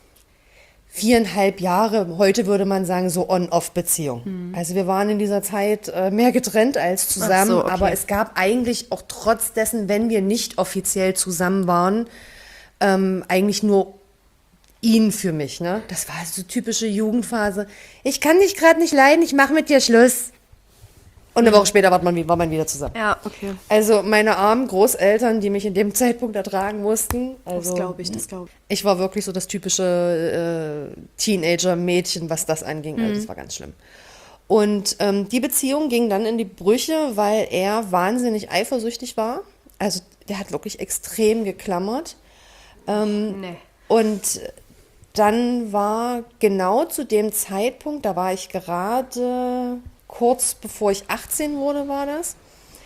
4,5 Jahre, heute würde man sagen, so On-Off-Beziehung. Also wir waren in dieser Zeit mehr getrennt als zusammen, Ach so, okay. aber es gab eigentlich auch trotz dessen, wenn wir nicht offiziell zusammen waren, eigentlich nur ihn für mich. Ne? Das war so typische Jugendphase. Ich kann dich gerade nicht leiden, ich mache mit dir Schluss. Und eine Woche später war man wieder zusammen. Ja, okay. Also meine armen Großeltern, die mich in dem Zeitpunkt ertragen mussten. Also, Das glaube ich. Ich war wirklich so das typische Teenager-Mädchen, was das anging. Also das war ganz schlimm. Und die Beziehung ging dann in die Brüche, weil er wahnsinnig eifersüchtig war. Also der hat wirklich extrem geklammert. Nee. Und dann war genau zu dem Zeitpunkt, da war ich gerade kurz bevor ich 18 wurde, war das.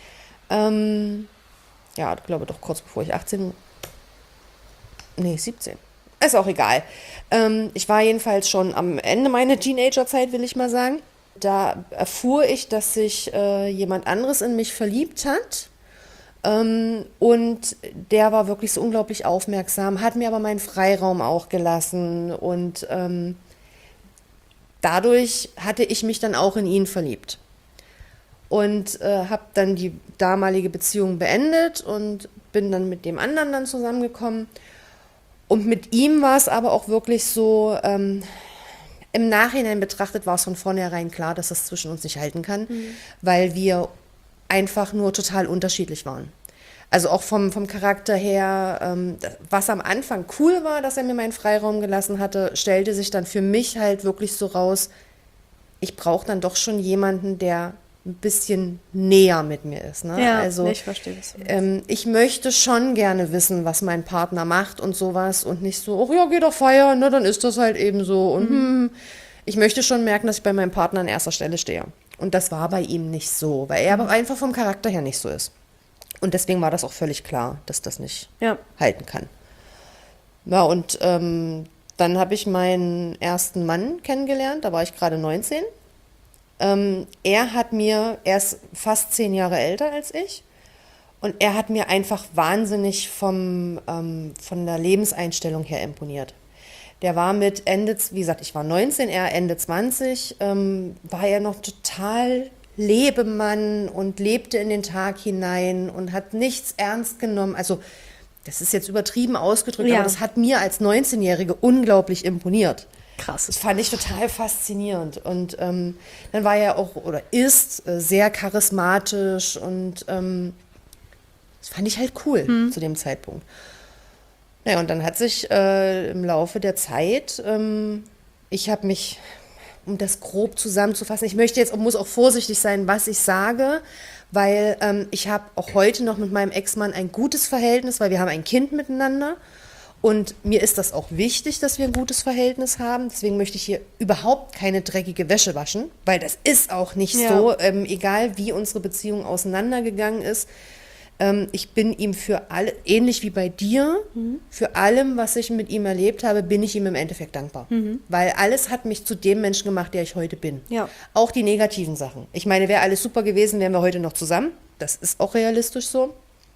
Ja, ich glaube doch kurz bevor ich 18, nee, 17. Ist auch egal. Ich war jedenfalls schon am Ende meiner Teenagerzeit, will ich mal sagen. Da erfuhr ich, dass sich jemand anderes in mich verliebt hat. Und der war wirklich so unglaublich aufmerksam, hat mir aber meinen Freiraum auch gelassen. Und dadurch hatte ich mich dann auch in ihn verliebt. Und habe dann die damalige Beziehung beendet und bin dann mit dem anderen dann zusammengekommen. Und mit ihm war es aber auch wirklich so, im Nachhinein betrachtet war es von vornherein klar, dass das zwischen uns nicht halten kann, weil wir einfach nur total unterschiedlich waren. Also auch vom Charakter her, was am Anfang cool war, dass er mir meinen Freiraum gelassen hatte, stellte sich dann für mich halt wirklich so raus, ich brauche dann doch schon jemanden, der ein bisschen näher mit mir ist. Ne? Ja, also, ich verstehe das. Ich möchte schon gerne wissen, was mein Partner macht und sowas und nicht so, oh ja, geh doch feiern, ne, dann ist das halt eben so. Und ich möchte schon merken, dass ich bei meinem Partner an erster Stelle stehe. Und das war bei ihm nicht so, weil er aber einfach vom Charakter her nicht so ist. Und deswegen war das auch völlig klar, dass das nicht halten kann. Ja, und dann habe ich meinen ersten Mann kennengelernt, da war ich gerade 19. Er ist fast 10 Jahre älter als ich. Und er hat mir einfach wahnsinnig von der Lebenseinstellung her imponiert. Der war mit Ende, wie gesagt, ich war 19, er Ende 20, war er noch total Lebemann und lebte in den Tag hinein und hat nichts ernst genommen. Also das ist jetzt übertrieben ausgedrückt, Ja. aber das hat mir als 19-Jährige unglaublich imponiert. Krass. Das fand ich total faszinierend. Und dann war er auch, oder ist, sehr charismatisch und das fand ich halt cool zu dem Zeitpunkt. Naja, und dann hat sich im Laufe der Zeit, ich habe mich, um das grob zusammenzufassen, muss auch vorsichtig sein, was ich sage, weil ich habe auch heute noch mit meinem Ex-Mann ein gutes Verhältnis, weil wir haben ein Kind miteinander. Und mir ist das auch wichtig, dass wir ein gutes Verhältnis haben. Deswegen möchte ich hier überhaupt keine dreckige Wäsche waschen, weil das ist auch nicht so, egal wie unsere Beziehung auseinandergegangen ist. Ich bin ihm für alle, ähnlich wie bei dir, für allem, was ich mit ihm erlebt habe, bin ich ihm im Endeffekt dankbar. Weil alles hat mich zu dem Menschen gemacht, der ich heute bin. Ja. Auch die negativen Sachen. Ich meine, wäre alles super gewesen, wären wir heute noch zusammen. Das ist auch realistisch so.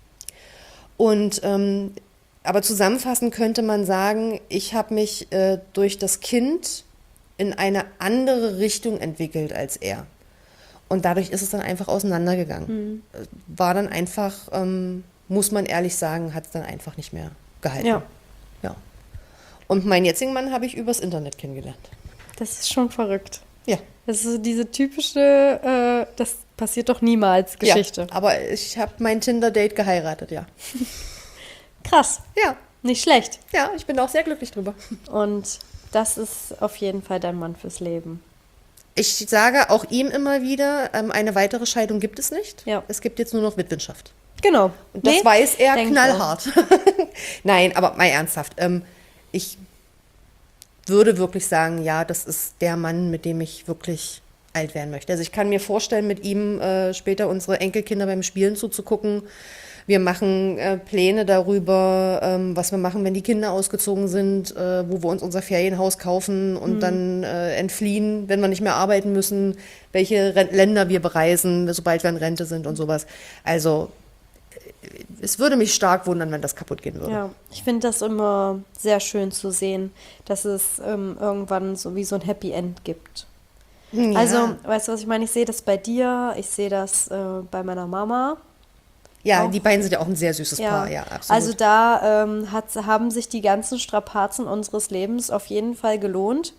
Und aber zusammenfassend könnte man sagen, ich habe mich durch das Kind in eine andere Richtung entwickelt als er. Und dadurch ist es dann einfach auseinandergegangen. War dann einfach, muss man ehrlich sagen, hat es dann einfach nicht mehr gehalten. Ja. Und meinen jetzigen Mann habe ich übers Internet kennengelernt. Das ist schon verrückt. Ja. Das ist so diese typische, das passiert doch niemals Geschichte. Ja, aber ich habe mein Tinder-Date geheiratet, ja. Krass. Ja. Nicht schlecht. Ja, ich bin auch sehr glücklich drüber. Und das ist auf jeden Fall dein Mann fürs Leben. Ich sage auch ihm immer wieder, eine weitere Scheidung gibt es nicht. Ja. Es gibt jetzt nur noch Witwenschaft. Genau. Und das weiß er denk knallhart. Nein, aber mal ernsthaft. Ich würde wirklich sagen, ja, das ist der Mann, mit dem ich wirklich alt werden möchte. Also ich kann mir vorstellen, mit ihm später unsere Enkelkinder beim Spielen zuzugucken. Wir machen Pläne darüber, was wir machen, wenn die Kinder ausgezogen sind, wo wir uns unser Ferienhaus kaufen und dann entfliehen, wenn wir nicht mehr arbeiten müssen, welche Länder wir bereisen, sobald wir in Rente sind und sowas. Also es würde mich stark wundern, wenn das kaputt gehen würde. Ja, ich finde das immer sehr schön zu sehen, dass es irgendwann so wie so ein Happy End gibt. Ja. Also, weißt du, was ich meine? Ich sehe das bei dir, ich sehe das bei meiner Mama. Ja, auch. die beiden sind ja auch ein sehr süßes Paar, ja, absolut. Also da haben sich die ganzen Strapazen unseres Lebens auf jeden Fall gelohnt.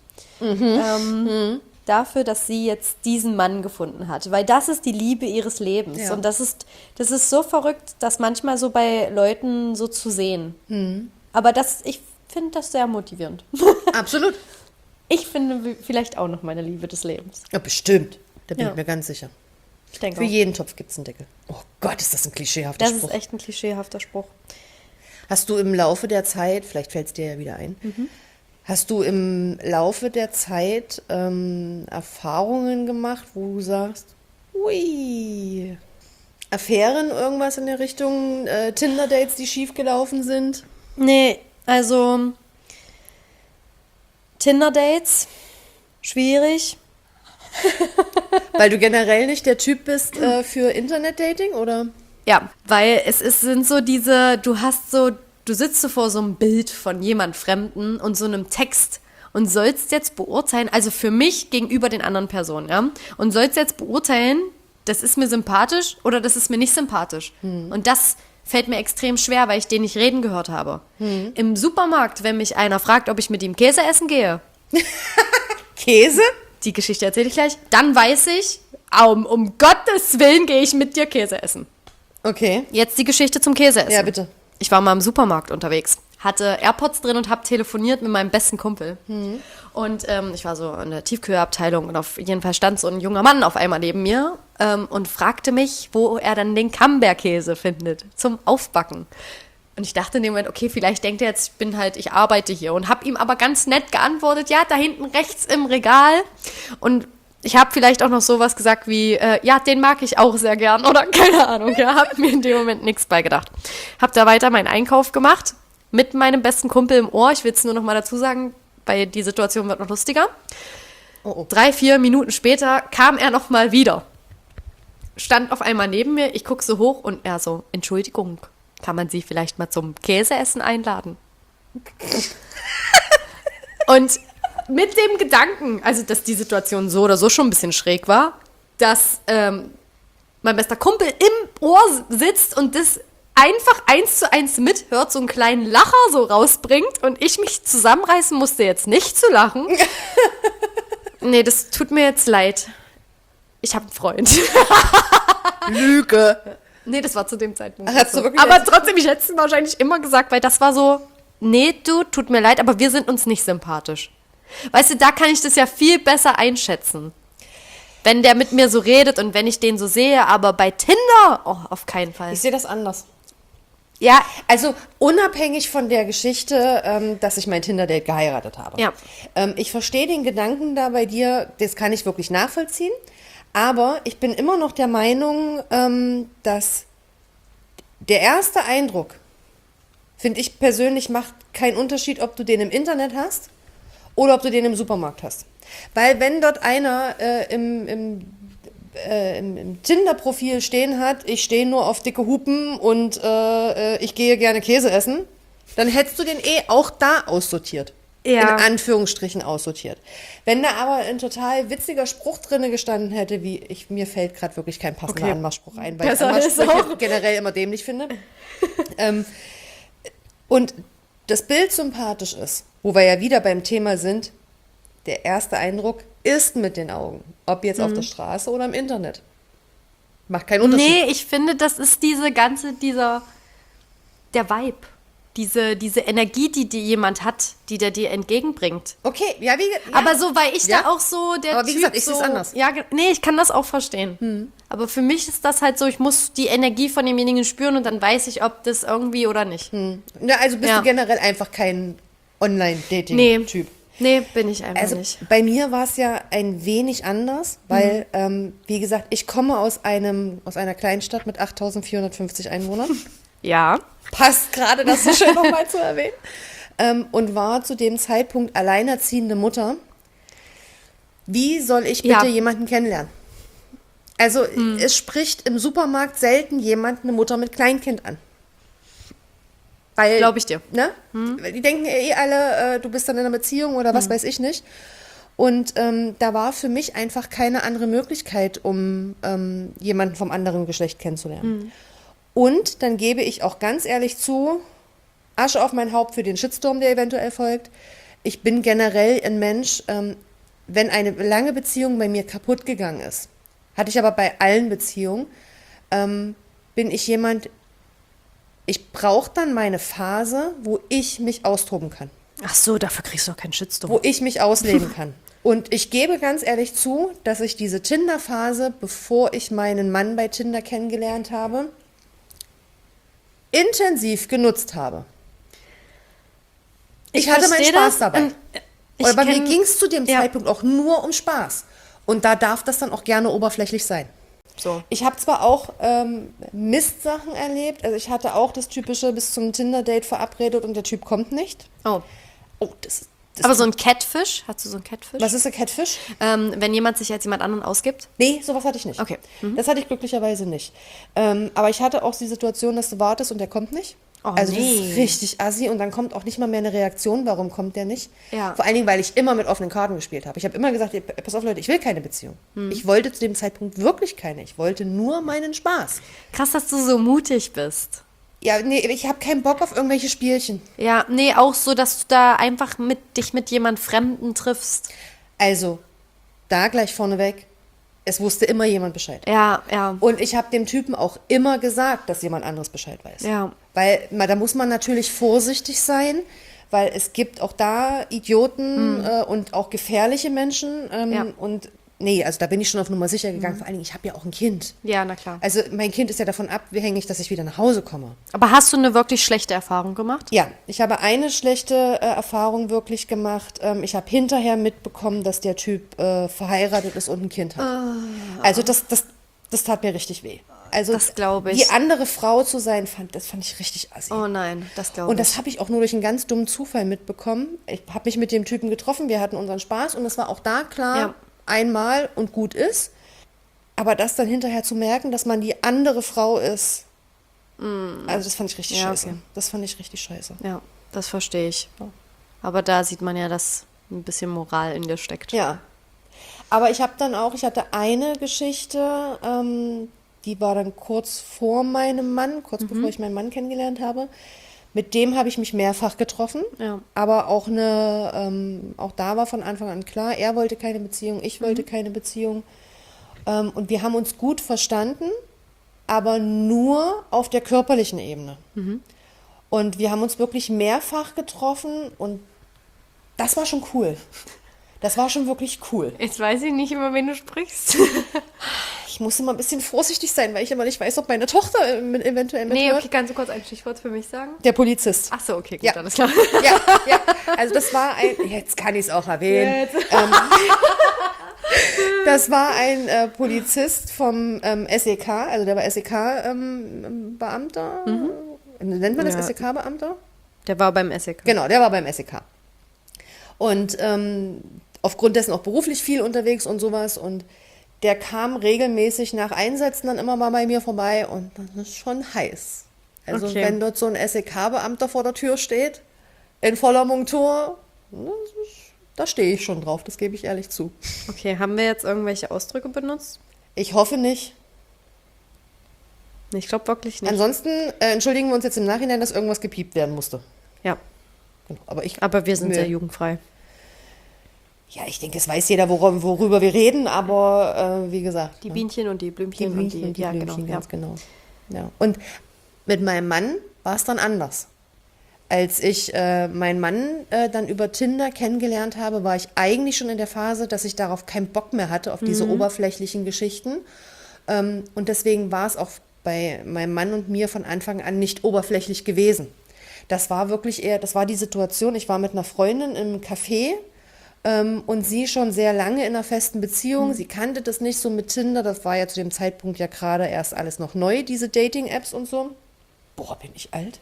Dafür, dass sie jetzt diesen Mann gefunden hat. Weil das ist die Liebe ihres Lebens. Ja. Und das ist so verrückt, das manchmal so bei Leuten so zu sehen. Aber ich finde das sehr motivierend. Absolut. Ich finde vielleicht auch noch meine Liebe des Lebens. Ja, bestimmt. Da bin Ja. ich mir ganz sicher. Ich denke Für auch. jeden Topf gibt es einen Deckel. Oh Gott, ist das ein klischeehafter Das Spruch. ist echt ein klischeehafter Spruch. Hast du im Laufe der Zeit, vielleicht fällt es dir ja wieder ein, hast du im Laufe der Zeit Erfahrungen gemacht, wo du sagst, ui, Affären, irgendwas in der Richtung, Tinder-Dates, die schiefgelaufen sind? Nee, also Tinder-Dates, schwierig. Weil du generell nicht der Typ bist für Internet-Dating, oder? Ja, weil sind so du sitzt so vor so einem Bild von jemand Fremden und so einem Text und sollst jetzt beurteilen, also für mich gegenüber den anderen Personen, ja, und sollst jetzt beurteilen, das ist mir sympathisch oder das ist mir nicht sympathisch. Und das fällt mir extrem schwer, weil ich den nicht reden gehört habe. Im Supermarkt, wenn mich einer fragt, ob ich mit ihm Käse essen gehe, Käse? die Geschichte erzähle ich gleich, dann weiß ich, um Gottes Willen gehe ich mit dir Käse essen. Okay. Jetzt die Geschichte zum Käse essen. Ja, bitte. Ich war mal im Supermarkt unterwegs, hatte AirPods drin und habe telefoniert mit meinem besten Kumpel. Und ich war so in der Tiefkühlabteilung und auf jeden Fall stand so ein junger Mann auf einmal neben mir und fragte mich, wo er dann den Camembert-Käse findet zum Aufbacken. Und ich dachte in dem Moment, okay, vielleicht denkt er jetzt, ich arbeite hier. Und habe ihm aber ganz nett geantwortet, ja, da hinten rechts im Regal. Und ich habe vielleicht auch noch sowas gesagt wie, ja, den mag ich auch sehr gern. Oder keine Ahnung, ja, habe mir in dem Moment nichts beigedacht. Habe da weiter meinen Einkauf gemacht, mit meinem besten Kumpel im Ohr. Ich will es nur noch mal dazu sagen, weil die Situation wird noch lustiger. Oh. 3-4 Minuten später kam er noch mal wieder. Stand auf einmal neben mir, ich gucke so hoch und er so, Entschuldigung, kann man Sie vielleicht mal zum Käseessen einladen? Und mit dem Gedanken, also dass die Situation so oder so schon ein bisschen schräg war, dass mein bester Kumpel im Ohr sitzt und das einfach 1:1 mithört, so einen kleinen Lacher so rausbringt und ich mich zusammenreißen musste, jetzt nicht zu lachen. Nee, das tut mir jetzt leid. Ich habe einen Freund. Lüge. Nee, das war zu dem Zeitpunkt. Ach, hast du wirklich aber jetzt- trotzdem, ich hätte es wahrscheinlich immer gesagt, weil das war so, nee, du, tut mir leid, aber wir sind uns nicht sympathisch. Weißt du, da kann ich das ja viel besser einschätzen. Wenn der mit mir so redet und wenn ich den so sehe, aber bei Tinder, oh, auf keinen Fall. Ich sehe das anders. Ja, Also unabhängig von der Geschichte, dass ich mein Tinder-Date geheiratet habe. Ja. Ich verstehe den Gedanken da bei dir, das kann ich wirklich nachvollziehen. Aber ich bin immer noch der Meinung, dass der erste Eindruck, finde ich persönlich, macht keinen Unterschied, ob du den im Internet hast oder ob du den im Supermarkt hast. Weil wenn dort einer im Tinder-Profil stehen hat, ich stehe nur auf dicke Hupen und ich gehe gerne Käse essen, dann hättest du den auch da aussortiert. Ja. In Anführungsstrichen aussortiert. Wenn da aber ein total witziger Spruch drinne gestanden hätte, mir fällt gerade wirklich kein passender Okay. Anmachspruch ein, weil ich Besser ist Anmachsprüche auch. generell immer dämlich finde. Und das Bild sympathisch ist, wo wir ja wieder beim Thema sind, der erste Eindruck ist mit den Augen. Ob jetzt auf der Straße oder im Internet. Macht keinen Unterschied. nee, ich finde, das ist der Vibe. Diese Energie, die dir jemand hat, die der dir entgegenbringt. Okay, ja, ja. Aber so, weil ich Ja. da auch so der Aber wie Typ gesagt, ich so, seh's anders. Ja, nee, ich kann das auch verstehen. Aber für mich ist das halt so, ich muss die Energie von demjenigen spüren und dann weiß ich, ob das irgendwie oder nicht. Ja, also bist Ja. du generell einfach kein Online-Dating-Typ. Nee, bin ich einfach Also nicht. bei mir war es ja ein wenig anders, weil, wie gesagt, ich komme aus einer Kleinstadt mit 8.450 Einwohnern. Ja. Passt gerade, das so schön nochmal zu erwähnen. Und war zu dem Zeitpunkt alleinerziehende Mutter. Wie soll ich bitte Ja. jemanden kennenlernen? Also es spricht im Supermarkt selten jemand eine Mutter mit Kleinkind an. Weil, Glaub ich dir. Ne? Die denken alle, du bist dann in einer Beziehung oder was weiß ich nicht. Und da war für mich einfach keine andere Möglichkeit, um jemanden vom anderen Geschlecht kennenzulernen. Und dann gebe ich auch ganz ehrlich zu, Asche auf mein Haupt für den Shitstorm, der eventuell folgt. Ich bin generell ein Mensch, wenn eine lange Beziehung bei mir kaputt gegangen ist, hatte ich aber bei allen Beziehungen, bin ich jemand, ich brauche dann meine Phase, wo ich mich austoben kann, Ach so, dafür kriegst du doch keinen Shitstorm. wo ich mich ausleben kann. Und ich gebe ganz ehrlich zu, dass ich diese Tinder-Phase, bevor ich meinen Mann bei Tinder kennengelernt habe, intensiv genutzt habe. Ich hatte meinen versteh Spaß das. dabei. Ich Aber bei mir kenn- ging es zu dem ja. Zeitpunkt auch nur um Spaß. Und da darf das dann auch gerne oberflächlich sein. So. Ich habe zwar auch Mistsachen erlebt, also ich hatte auch das typische bis zum Tinder-Date verabredet und der Typ kommt nicht. Oh. Oh, das Aber so ein Catfish? Hast du so ein Catfish? was ist ein Catfish? Wenn jemand sich als jemand anderen ausgibt? Nee, sowas hatte ich nicht. Okay. Das hatte ich glücklicherweise nicht. Aber ich hatte auch die Situation, dass du wartest und der kommt nicht. Oh, Also das nee. ist richtig assi und dann kommt auch nicht mal mehr eine Reaktion, warum kommt der nicht. Ja. Vor allen Dingen, weil ich immer mit offenen Karten gespielt habe. Ich habe immer gesagt, pass auf Leute, ich will keine Beziehung. Ich wollte zu dem Zeitpunkt wirklich keine. Ich wollte nur meinen Spaß. Krass, dass du so mutig bist. Ja, nee, ich habe keinen Bock auf irgendwelche Spielchen. Ja, nee, auch so, dass du da einfach dich mit jemand Fremden triffst. Also, da gleich vorneweg, es wusste immer jemand Bescheid. Ja, ja. Und ich habe dem Typen auch immer gesagt, dass jemand anderes Bescheid weiß. Ja. Weil da muss man natürlich vorsichtig sein, weil es gibt auch da Idioten und auch gefährliche Menschen. Ja. Und nee, also da bin ich schon auf Nummer sicher gegangen. Vor allen Dingen, ich habe ja auch ein Kind. Ja, na klar. Also mein Kind ist ja davon abhängig, dass ich wieder nach Hause komme. Aber hast du eine wirklich schlechte Erfahrung gemacht? Ja, ich habe eine schlechte Erfahrung wirklich gemacht. Ich habe hinterher mitbekommen, dass der Typ verheiratet ist und ein Kind hat. Also das tat mir richtig weh. Also Das glaub ich. die andere Frau zu sein, das fand ich richtig assi. Oh nein, das glaube Und ich. das habe ich auch nur durch einen ganz dummen Zufall mitbekommen. Ich habe mich mit dem Typen getroffen, wir hatten unseren Spaß und es war auch da klar, Ja. einmal und gut ist. Aber das dann hinterher zu merken, dass man die andere Frau ist, also das fand ich richtig Ja, scheiße. okay. Das fand ich richtig scheiße. Ja, das verstehe ich. Aber da sieht man ja, dass ein bisschen Moral in dir steckt. Ja. Aber ich hatte eine Geschichte, die war dann kurz vor meinem Mann, kurz bevor ich meinen Mann kennengelernt habe. Mit dem habe ich mich mehrfach getroffen, Ja. aber auch auch da war von Anfang an klar, er wollte keine Beziehung, ich wollte keine Beziehung. Und wir haben uns gut verstanden, aber nur auf der körperlichen Ebene. Und wir haben uns wirklich mehrfach getroffen und das war schon cool. Das war schon wirklich cool. Jetzt weiß ich nicht, über wen du sprichst. Ich muss immer ein bisschen vorsichtig sein, weil ich immer nicht weiß, ob meine Tochter eventuell mithört. Nee, okay, kannst du kurz ein Stichwort für mich sagen? Der Polizist. Ach so, okay, gut, Ja. alles klar. Ja, also das war jetzt kann ich es auch erwähnen. Das war ein Polizist vom SEK, also der war SEK-Beamter. Nennt man das Ja. SEK-Beamter? Der war beim SEK. Genau, der war beim SEK. Und aufgrund dessen auch beruflich viel unterwegs und sowas. Und der kam regelmäßig nach Einsätzen dann immer mal bei mir vorbei und das ist schon heiß. Also Okay. wenn dort so ein SEK-Beamter vor der Tür steht, in voller Montur, da stehe ich schon drauf, das gebe ich ehrlich zu. Okay, haben wir jetzt irgendwelche Ausdrücke benutzt? Ich hoffe nicht. Ich glaube wirklich nicht. Ansonsten entschuldigen wir uns jetzt im Nachhinein, dass irgendwas gepiept werden musste. Ja, Genau. Aber aber wir sind Nö. sehr jugendfrei. ja, ich denke, es weiß jeder, worüber wir reden, aber wie gesagt. Die ne? Bienchen und die Blümchen und die, ja, Blümchen, genau. ganz genau. Ja. Und mit meinem Mann war es dann anders. Als ich meinen Mann dann über Tinder kennengelernt habe, war ich eigentlich schon in der Phase, dass ich darauf keinen Bock mehr hatte, auf diese oberflächlichen Geschichten. Und deswegen war es auch bei meinem Mann und mir von Anfang an nicht oberflächlich gewesen. Das war wirklich das war die Situation, ich war mit einer Freundin im Café und sie schon sehr lange in einer festen Beziehung. Sie kannte das nicht so mit Tinder, das war ja zu dem Zeitpunkt ja gerade erst alles noch neu, diese Dating-Apps und so. Boah, bin ich alt.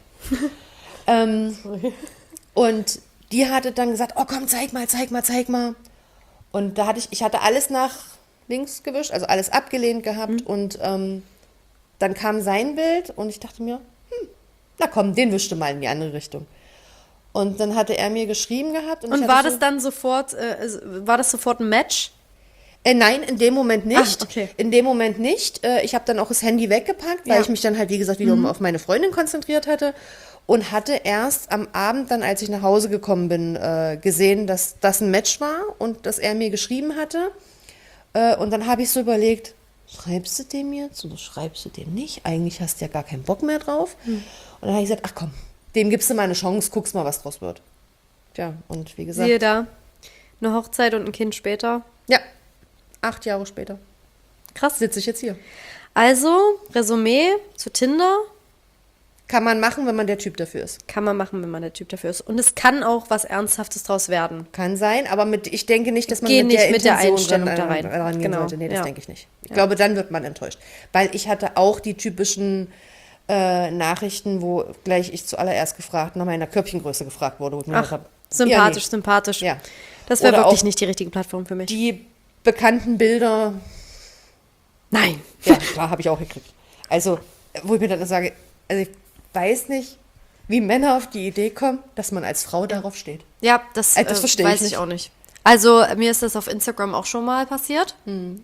Und die hatte dann gesagt, oh komm, zeig mal. Und da ich hatte alles nach links gewischt, also alles abgelehnt gehabt und dann kam sein Bild und ich dachte mir, na komm, den wischte mal in die andere Richtung. Und dann hatte er mir geschrieben gehabt. Und ich Und hatte war so, das dann sofort, war das sofort ein Match? Nein, in dem Moment nicht. Ach, okay. In dem Moment nicht. Ich habe dann auch das Handy weggepackt, weil Ja. ich mich dann halt, wie gesagt, wiederum auf meine Freundin konzentriert hatte. Und hatte erst am Abend dann, als ich nach Hause gekommen bin, gesehen, dass das ein Match war und dass er mir geschrieben hatte. Und dann habe ich so überlegt, schreibst du dem jetzt oder schreibst du dem nicht? Eigentlich hast du ja gar keinen Bock mehr drauf. Und dann habe ich gesagt, ach komm, dem gibst du mal eine Chance, guckst mal, was draus wird. Tja, und wie gesagt, Siehe da, eine Hochzeit und ein Kind später. ja, 8 Jahre später Krass. sitze ich jetzt hier. Also, Resümee zu Tinder Kann man machen, wenn man der Typ dafür ist. kann man machen, wenn man der Typ dafür ist. Und es kann auch was Ernsthaftes draus werden. Kann sein, aber ich denke nicht, dass man Geh mit der nicht mit der Intention Einstellung dran- da rein. rangehen Genau, sollte. Nee, das ja. denke ich nicht. Ich glaube, dann wird man enttäuscht. Weil ich hatte auch die typischen Nachrichten, wo gleich ich zuallererst nach meiner Körbchengröße gefragt wurde. Wo ich mir Ach, gedacht habe, sympathisch, ja, sympathisch. Ja. Das wäre Oder wirklich auch nicht die richtige Plattform für mich. die bekannten Bilder, Nein. ja, klar, habe ich auch gekriegt. Also, wo ich mir dann sage, also ich weiß nicht, wie Männer auf die Idee kommen, dass man als Frau darauf steht. Ja, das, Das verstehe ich weiß ich nicht. auch nicht. Also, mir ist das auf Instagram auch schon mal passiert.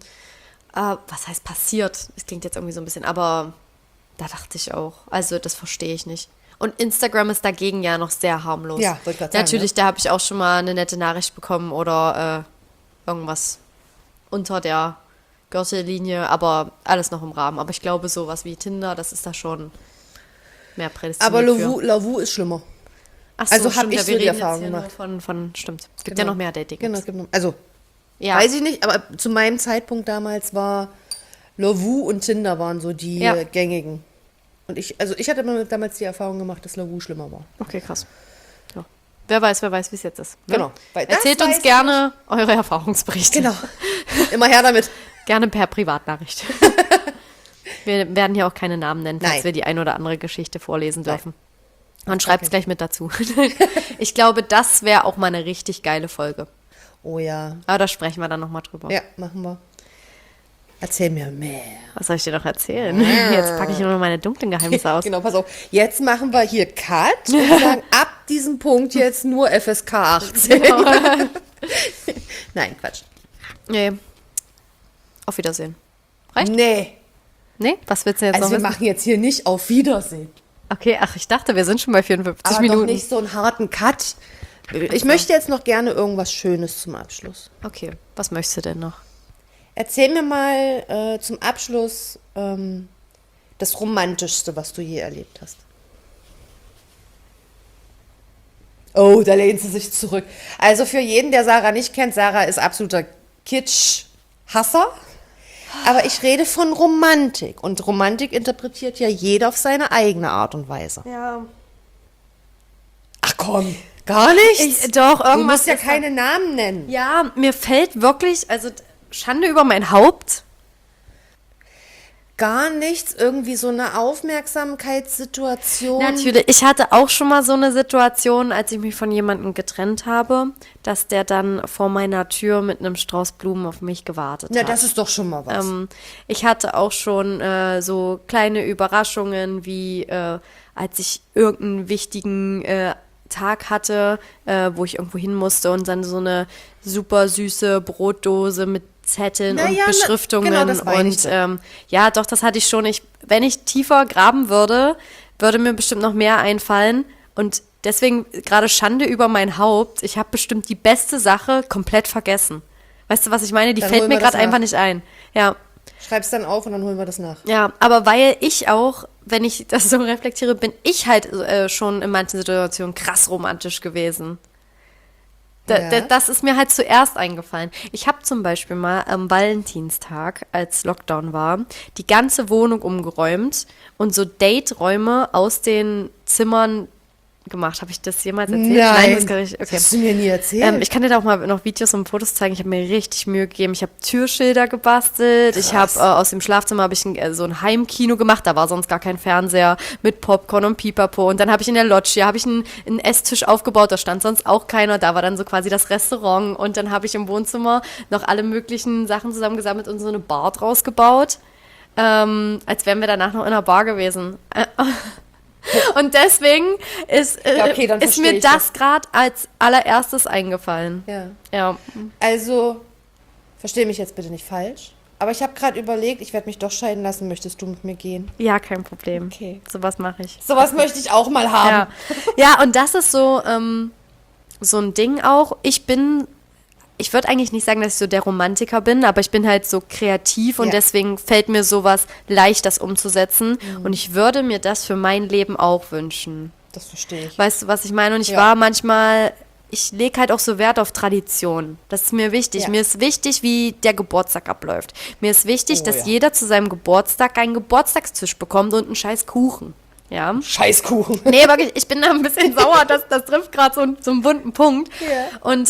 Was heißt passiert? Das klingt jetzt irgendwie so ein bisschen, aber da dachte ich auch. Also, das verstehe ich nicht. Und Instagram ist dagegen ja noch sehr harmlos. Ja, wollte gerade sagen, Natürlich, da habe ich auch schon mal eine nette Nachricht bekommen oder irgendwas unter der Gürtellinie, aber alles noch im Rahmen. Aber ich glaube, sowas wie Tinder, das ist da schon mehr prädestiniert Aber für. Lavu ist schlimmer. Ach so, also hab stimmt, ich ja, so wir die reden jetzt Erfahrung hier nur gemacht. stimmt. Es gibt Genau. ja noch mehr Dating. Genau, es gibt noch, also Ja. weiß ich nicht, aber zu meinem Zeitpunkt damals war Lavu und Tinder waren so die Ja. gängigen. Und ich hatte damals die Erfahrung gemacht, dass Lavu schlimmer war. Okay, krass. Ja. Wer weiß, wie es jetzt ist. Ne? Genau. Weil das Erzählt weiß uns ich gerne eure Erfahrungsberichte. Genau. Immer her damit. Gerne per Privatnachricht. Wir werden hier auch keine Namen nennen, falls Nein. wir die ein oder andere Geschichte vorlesen Nein. dürfen. Und schreibt es gleich mit dazu. Ich glaube, das wäre auch mal eine richtig geile Folge. Oh ja. Aber da sprechen wir dann nochmal drüber. Ja, machen wir. Erzähl mir mehr. Was soll ich dir noch erzählen? Jetzt packe ich nur noch meine dunklen Geheimnisse aus. Genau, pass auf. Jetzt machen wir hier Cut und sagen ab diesem Punkt jetzt nur FSK 18. Genau. Nein, Quatsch. Nee, Auf Wiedersehen. Reicht? Nee. Nee? Was willst du jetzt Also noch wir wissen? machen jetzt hier nicht auf Wiedersehen. Okay, ach, ich dachte, wir sind schon bei 54 Aber Minuten. noch nicht so einen harten Cut. Ich möchte jetzt noch gerne irgendwas Schönes zum Abschluss. Okay, was möchtest du denn noch? Erzähl mir mal zum Abschluss das Romantischste, was du je erlebt hast. Oh, da lehnt sie sich zurück. Also für jeden, der Sarah nicht kennt, Sarah ist absoluter Kitsch-Hasser. Aber ich rede von Romantik. Und Romantik interpretiert ja jeder auf seine eigene Art und Weise. Ja. Ach komm, gar nichts? Doch, Du irgendwas musst ja ist keine Namen nennen. Ja, mir fällt wirklich, also Schande über mein Haupt. Gar nichts, irgendwie so eine Aufmerksamkeitssituation. Natürlich, ich hatte auch schon mal so eine Situation, als ich mich von jemandem getrennt habe, dass der dann vor meiner Tür mit einem Strauß Blumen auf mich gewartet Na, hat. das ist doch schon mal was. Ich hatte auch schon so kleine Überraschungen, wie als ich irgendeinen wichtigen Tag hatte, wo ich irgendwo hin musste und dann so eine super süße Brotdose mit Zetteln Na und ja, Beschriftungen. genau, das meine Und ich. ja, doch, das hatte ich schon. Wenn ich tiefer graben würde, würde mir bestimmt noch mehr einfallen. Und deswegen gerade Schande über mein Haupt. Ich habe bestimmt die beste Sache komplett vergessen. Weißt du, was ich meine? Die Dann fällt holen mir wir das gerade einfach nach. nicht ein. Ja. Schreib's dann auf und dann holen wir das nach. Ja, aber weil ich auch, wenn ich das so reflektiere, bin ich halt schon in manchen Situationen krass romantisch gewesen. Ja. Das ist mir halt zuerst eingefallen. Ich habe zum Beispiel mal am Valentinstag, als Lockdown war, die ganze Wohnung umgeräumt und so Date-Räume aus den Zimmern gemacht. Habe ich das jemals erzählt? Nein, das kann ich, okay. das hast du mir nie erzählt. Ich kann dir da auch mal noch Videos und Fotos zeigen. Ich habe mir richtig Mühe gegeben. Ich habe Türschilder gebastelt. Ich habe aus dem Schlafzimmer habe ich so ein Heimkino gemacht. Da war sonst gar kein Fernseher mit Popcorn und Pipapo. Und dann habe ich in der Loggia habe ich einen Esstisch aufgebaut. Da stand sonst auch keiner. Da war dann so quasi das Restaurant. Und dann habe ich im Wohnzimmer noch alle möglichen Sachen zusammengesammelt und so eine Bar draus gebaut. Als wären wir danach noch in einer Bar gewesen. Und deswegen ist okay, dann mir verstehe ich das gerade als allererstes eingefallen. Ja. Ja. Also, verstehe mich jetzt bitte nicht falsch. Aber ich habe gerade überlegt, ich werde mich doch scheiden lassen. Möchtest du mit mir gehen? Ja, kein Problem. Okay. Sowas mache ich. Sowas möchte ich auch mal haben. Ja. Ja, und das ist so, so ein Ding auch. Ich würde eigentlich nicht sagen, dass ich so der Romantiker bin, aber ich bin halt so kreativ und Ja. deswegen fällt mir sowas leicht, das umzusetzen. Und ich würde mir das für mein Leben auch wünschen. Das verstehe ich. Weißt du, was ich meine? Und ich Ja. war manchmal, ich lege halt auch so Wert auf Tradition. Das ist mir wichtig. Ja. Mir ist wichtig, wie der Geburtstag abläuft. Mir ist wichtig, Oh, dass ja. jeder zu seinem Geburtstag einen Geburtstagstisch bekommt und einen scheiß Kuchen. Ja. Scheißkuchen. Nee, aber ich bin da ein bisschen sauer, das trifft gerade so einen wunden Punkt. Ja. Und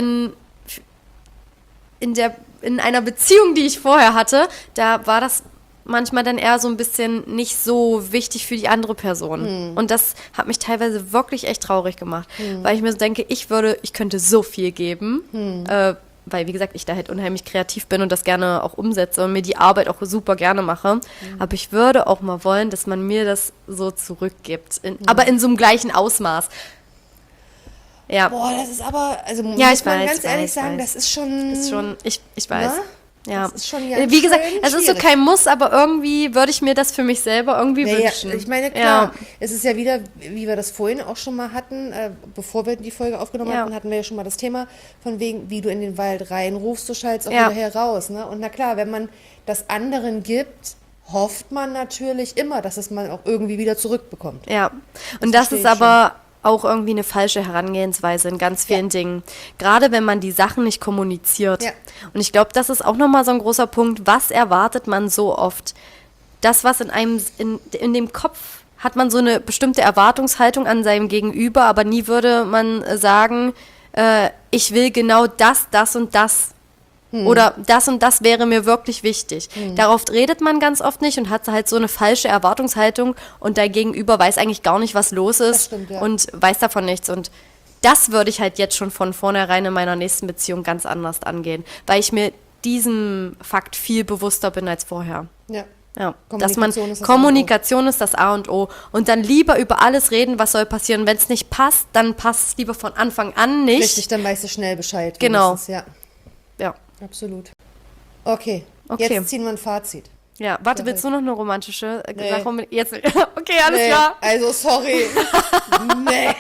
in einer Beziehung, die ich vorher hatte, da war das manchmal dann eher so ein bisschen nicht so wichtig für die andere Person. Und das hat mich teilweise wirklich echt traurig gemacht, weil ich mir so denke, ich könnte so viel geben, weil, wie gesagt, ich da halt unheimlich kreativ bin und das gerne auch umsetze und mir die Arbeit auch super gerne mache. Aber ich würde auch mal wollen, dass man mir das so zurückgibt, aber in so einem gleichen Ausmaß. Ja. Boah, das ist aber, also Ja, muss ich man weiß, ganz ehrlich weiß, sagen, weiß. das ist schon... Ist schon, ich weiß. Na? Ja. Das ist schon ganz Wie gesagt, schön es ist so schwierig. kein Muss, aber irgendwie würde ich mir das für mich selber irgendwie Ja, wünschen. ich meine, klar, Ja. es ist ja wieder, wie wir das vorhin auch schon mal hatten, bevor wir die Folge aufgenommen Ja. hatten, hatten wir ja schon mal das Thema von wegen, wie du in den Wald reinrufst, du schallst auch Ja. wieder heraus. Ne? Und na klar, wenn man das anderen gibt, hofft man natürlich immer, dass es man auch irgendwie wieder zurückbekommt. Ja. Und das verstehe ist ich aber auch irgendwie eine falsche Herangehensweise in ganz vielen Dingen. Gerade wenn man die Sachen nicht kommuniziert. Ja. Und ich glaube, das ist auch nochmal so ein großer Punkt. Was erwartet man so oft? Das, was in dem Kopf hat man so eine bestimmte Erwartungshaltung an seinem Gegenüber, aber nie würde man sagen, ich will genau das und das. Oder das und das wäre mir wirklich wichtig. Darauf redet man ganz oft nicht und hat halt so eine falsche Erwartungshaltung und dein Gegenüber weiß eigentlich gar nicht, was los ist stimmt, ja. und weiß davon nichts. Und das würde ich halt jetzt schon von vornherein in meiner nächsten Beziehung ganz anders angehen, weil ich mir diesem Fakt viel bewusster bin als vorher. Ja. Ja, dass man Kommunikation ist das Kommunikation ist das A und O und dann lieber über alles reden, was soll passieren. Wenn es nicht passt, dann passt es lieber von Anfang an nicht. Richtig, dann weißt du schnell Bescheid. Genau. wenigstens, Ja, Ja. absolut. Okay, Okay. Jetzt ziehen wir ein Fazit. Ja, warte, willst du noch eine romantische Nee. Sache? Jetzt, okay, alles klar. Also, sorry. Nee.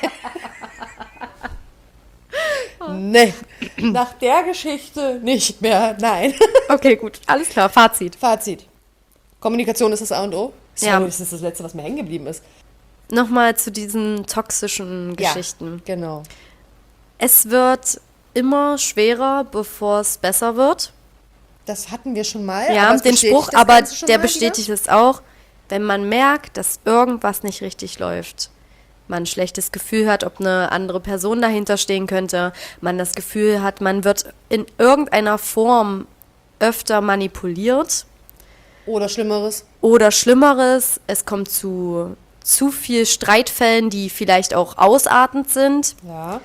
Nee. Nach der Geschichte nicht mehr. Nein. Okay, gut, alles klar, Fazit. Fazit. Kommunikation ist das A und O. Sorry, Ja. das ist das Letzte, was mir hängen geblieben ist. Nochmal zu diesen toxischen Geschichten. Ja, genau. Es wird immer schwerer, bevor es besser wird. Das hatten wir schon mal. Ja, aber es den bestätigt Spruch, das aber Ganze schon der mal bestätigt es auch, wenn man merkt, dass irgendwas nicht richtig läuft. Man ein schlechtes Gefühl hat, ob eine andere Person dahinter stehen könnte. Man das Gefühl hat, man wird in irgendeiner Form öfter manipuliert. wieder. Oder Schlimmeres. Oder Schlimmeres, es kommt zu viel Streitfällen, die vielleicht auch ausartend sind. Ja.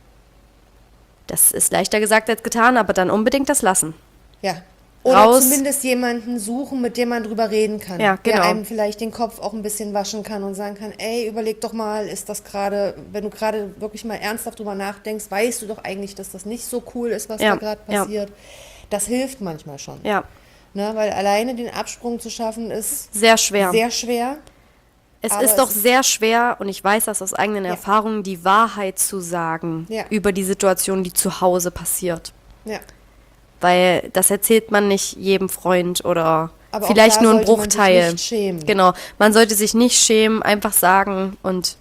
Das ist leichter gesagt als getan, aber dann unbedingt das lassen. Ja. Oder Raus. zumindest jemanden suchen, mit dem man drüber reden kann. Ja, genau. Der einem vielleicht den Kopf auch ein bisschen waschen kann und sagen kann, ey, überleg doch mal, ist das gerade, wenn du gerade wirklich mal ernsthaft drüber nachdenkst, weißt du doch eigentlich, dass das nicht so cool ist, was Ja, da gerade ja. passiert. Das hilft manchmal schon. Ja, Ne, weil alleine den Absprung zu schaffen ist sehr schwer. sehr schwer. Es aber ist es doch ist- sehr schwer, und ich weiß das aus eigenen Ja. Erfahrungen, die Wahrheit zu sagen Ja. über die Situation, die zu Hause passiert. Ja. Weil das erzählt man nicht jedem Freund oder Aber auch vielleicht da nur ein sollte man sich Bruchteil. nicht schämen. Genau, man sollte sich nicht schämen, einfach sagen und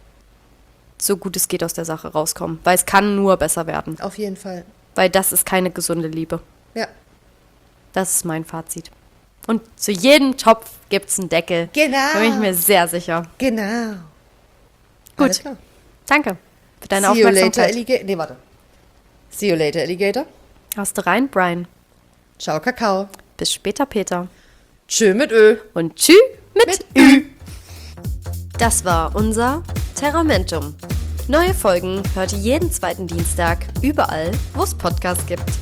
so gut es geht aus der Sache rauskommen. Weil es kann nur besser werden. Auf jeden Fall. Weil das ist keine gesunde Liebe. Ja. Das ist mein Fazit. Und zu jedem Topf gibt es einen Deckel. Genau. Da bin ich mir sehr sicher. Genau. Gut. Alles klar. Danke für deine See you later, Aufmerksamkeit. Alligator. Nee, warte. See you later, Alligator. Hast du rein, Brian? Ciao, Kakao. Bis später, Peter. Tschö mit Ö. Und tschü mit Ü. Das war unser Terramentum. Neue Folgen hört ihr jeden zweiten Dienstag überall, wo es Podcasts gibt.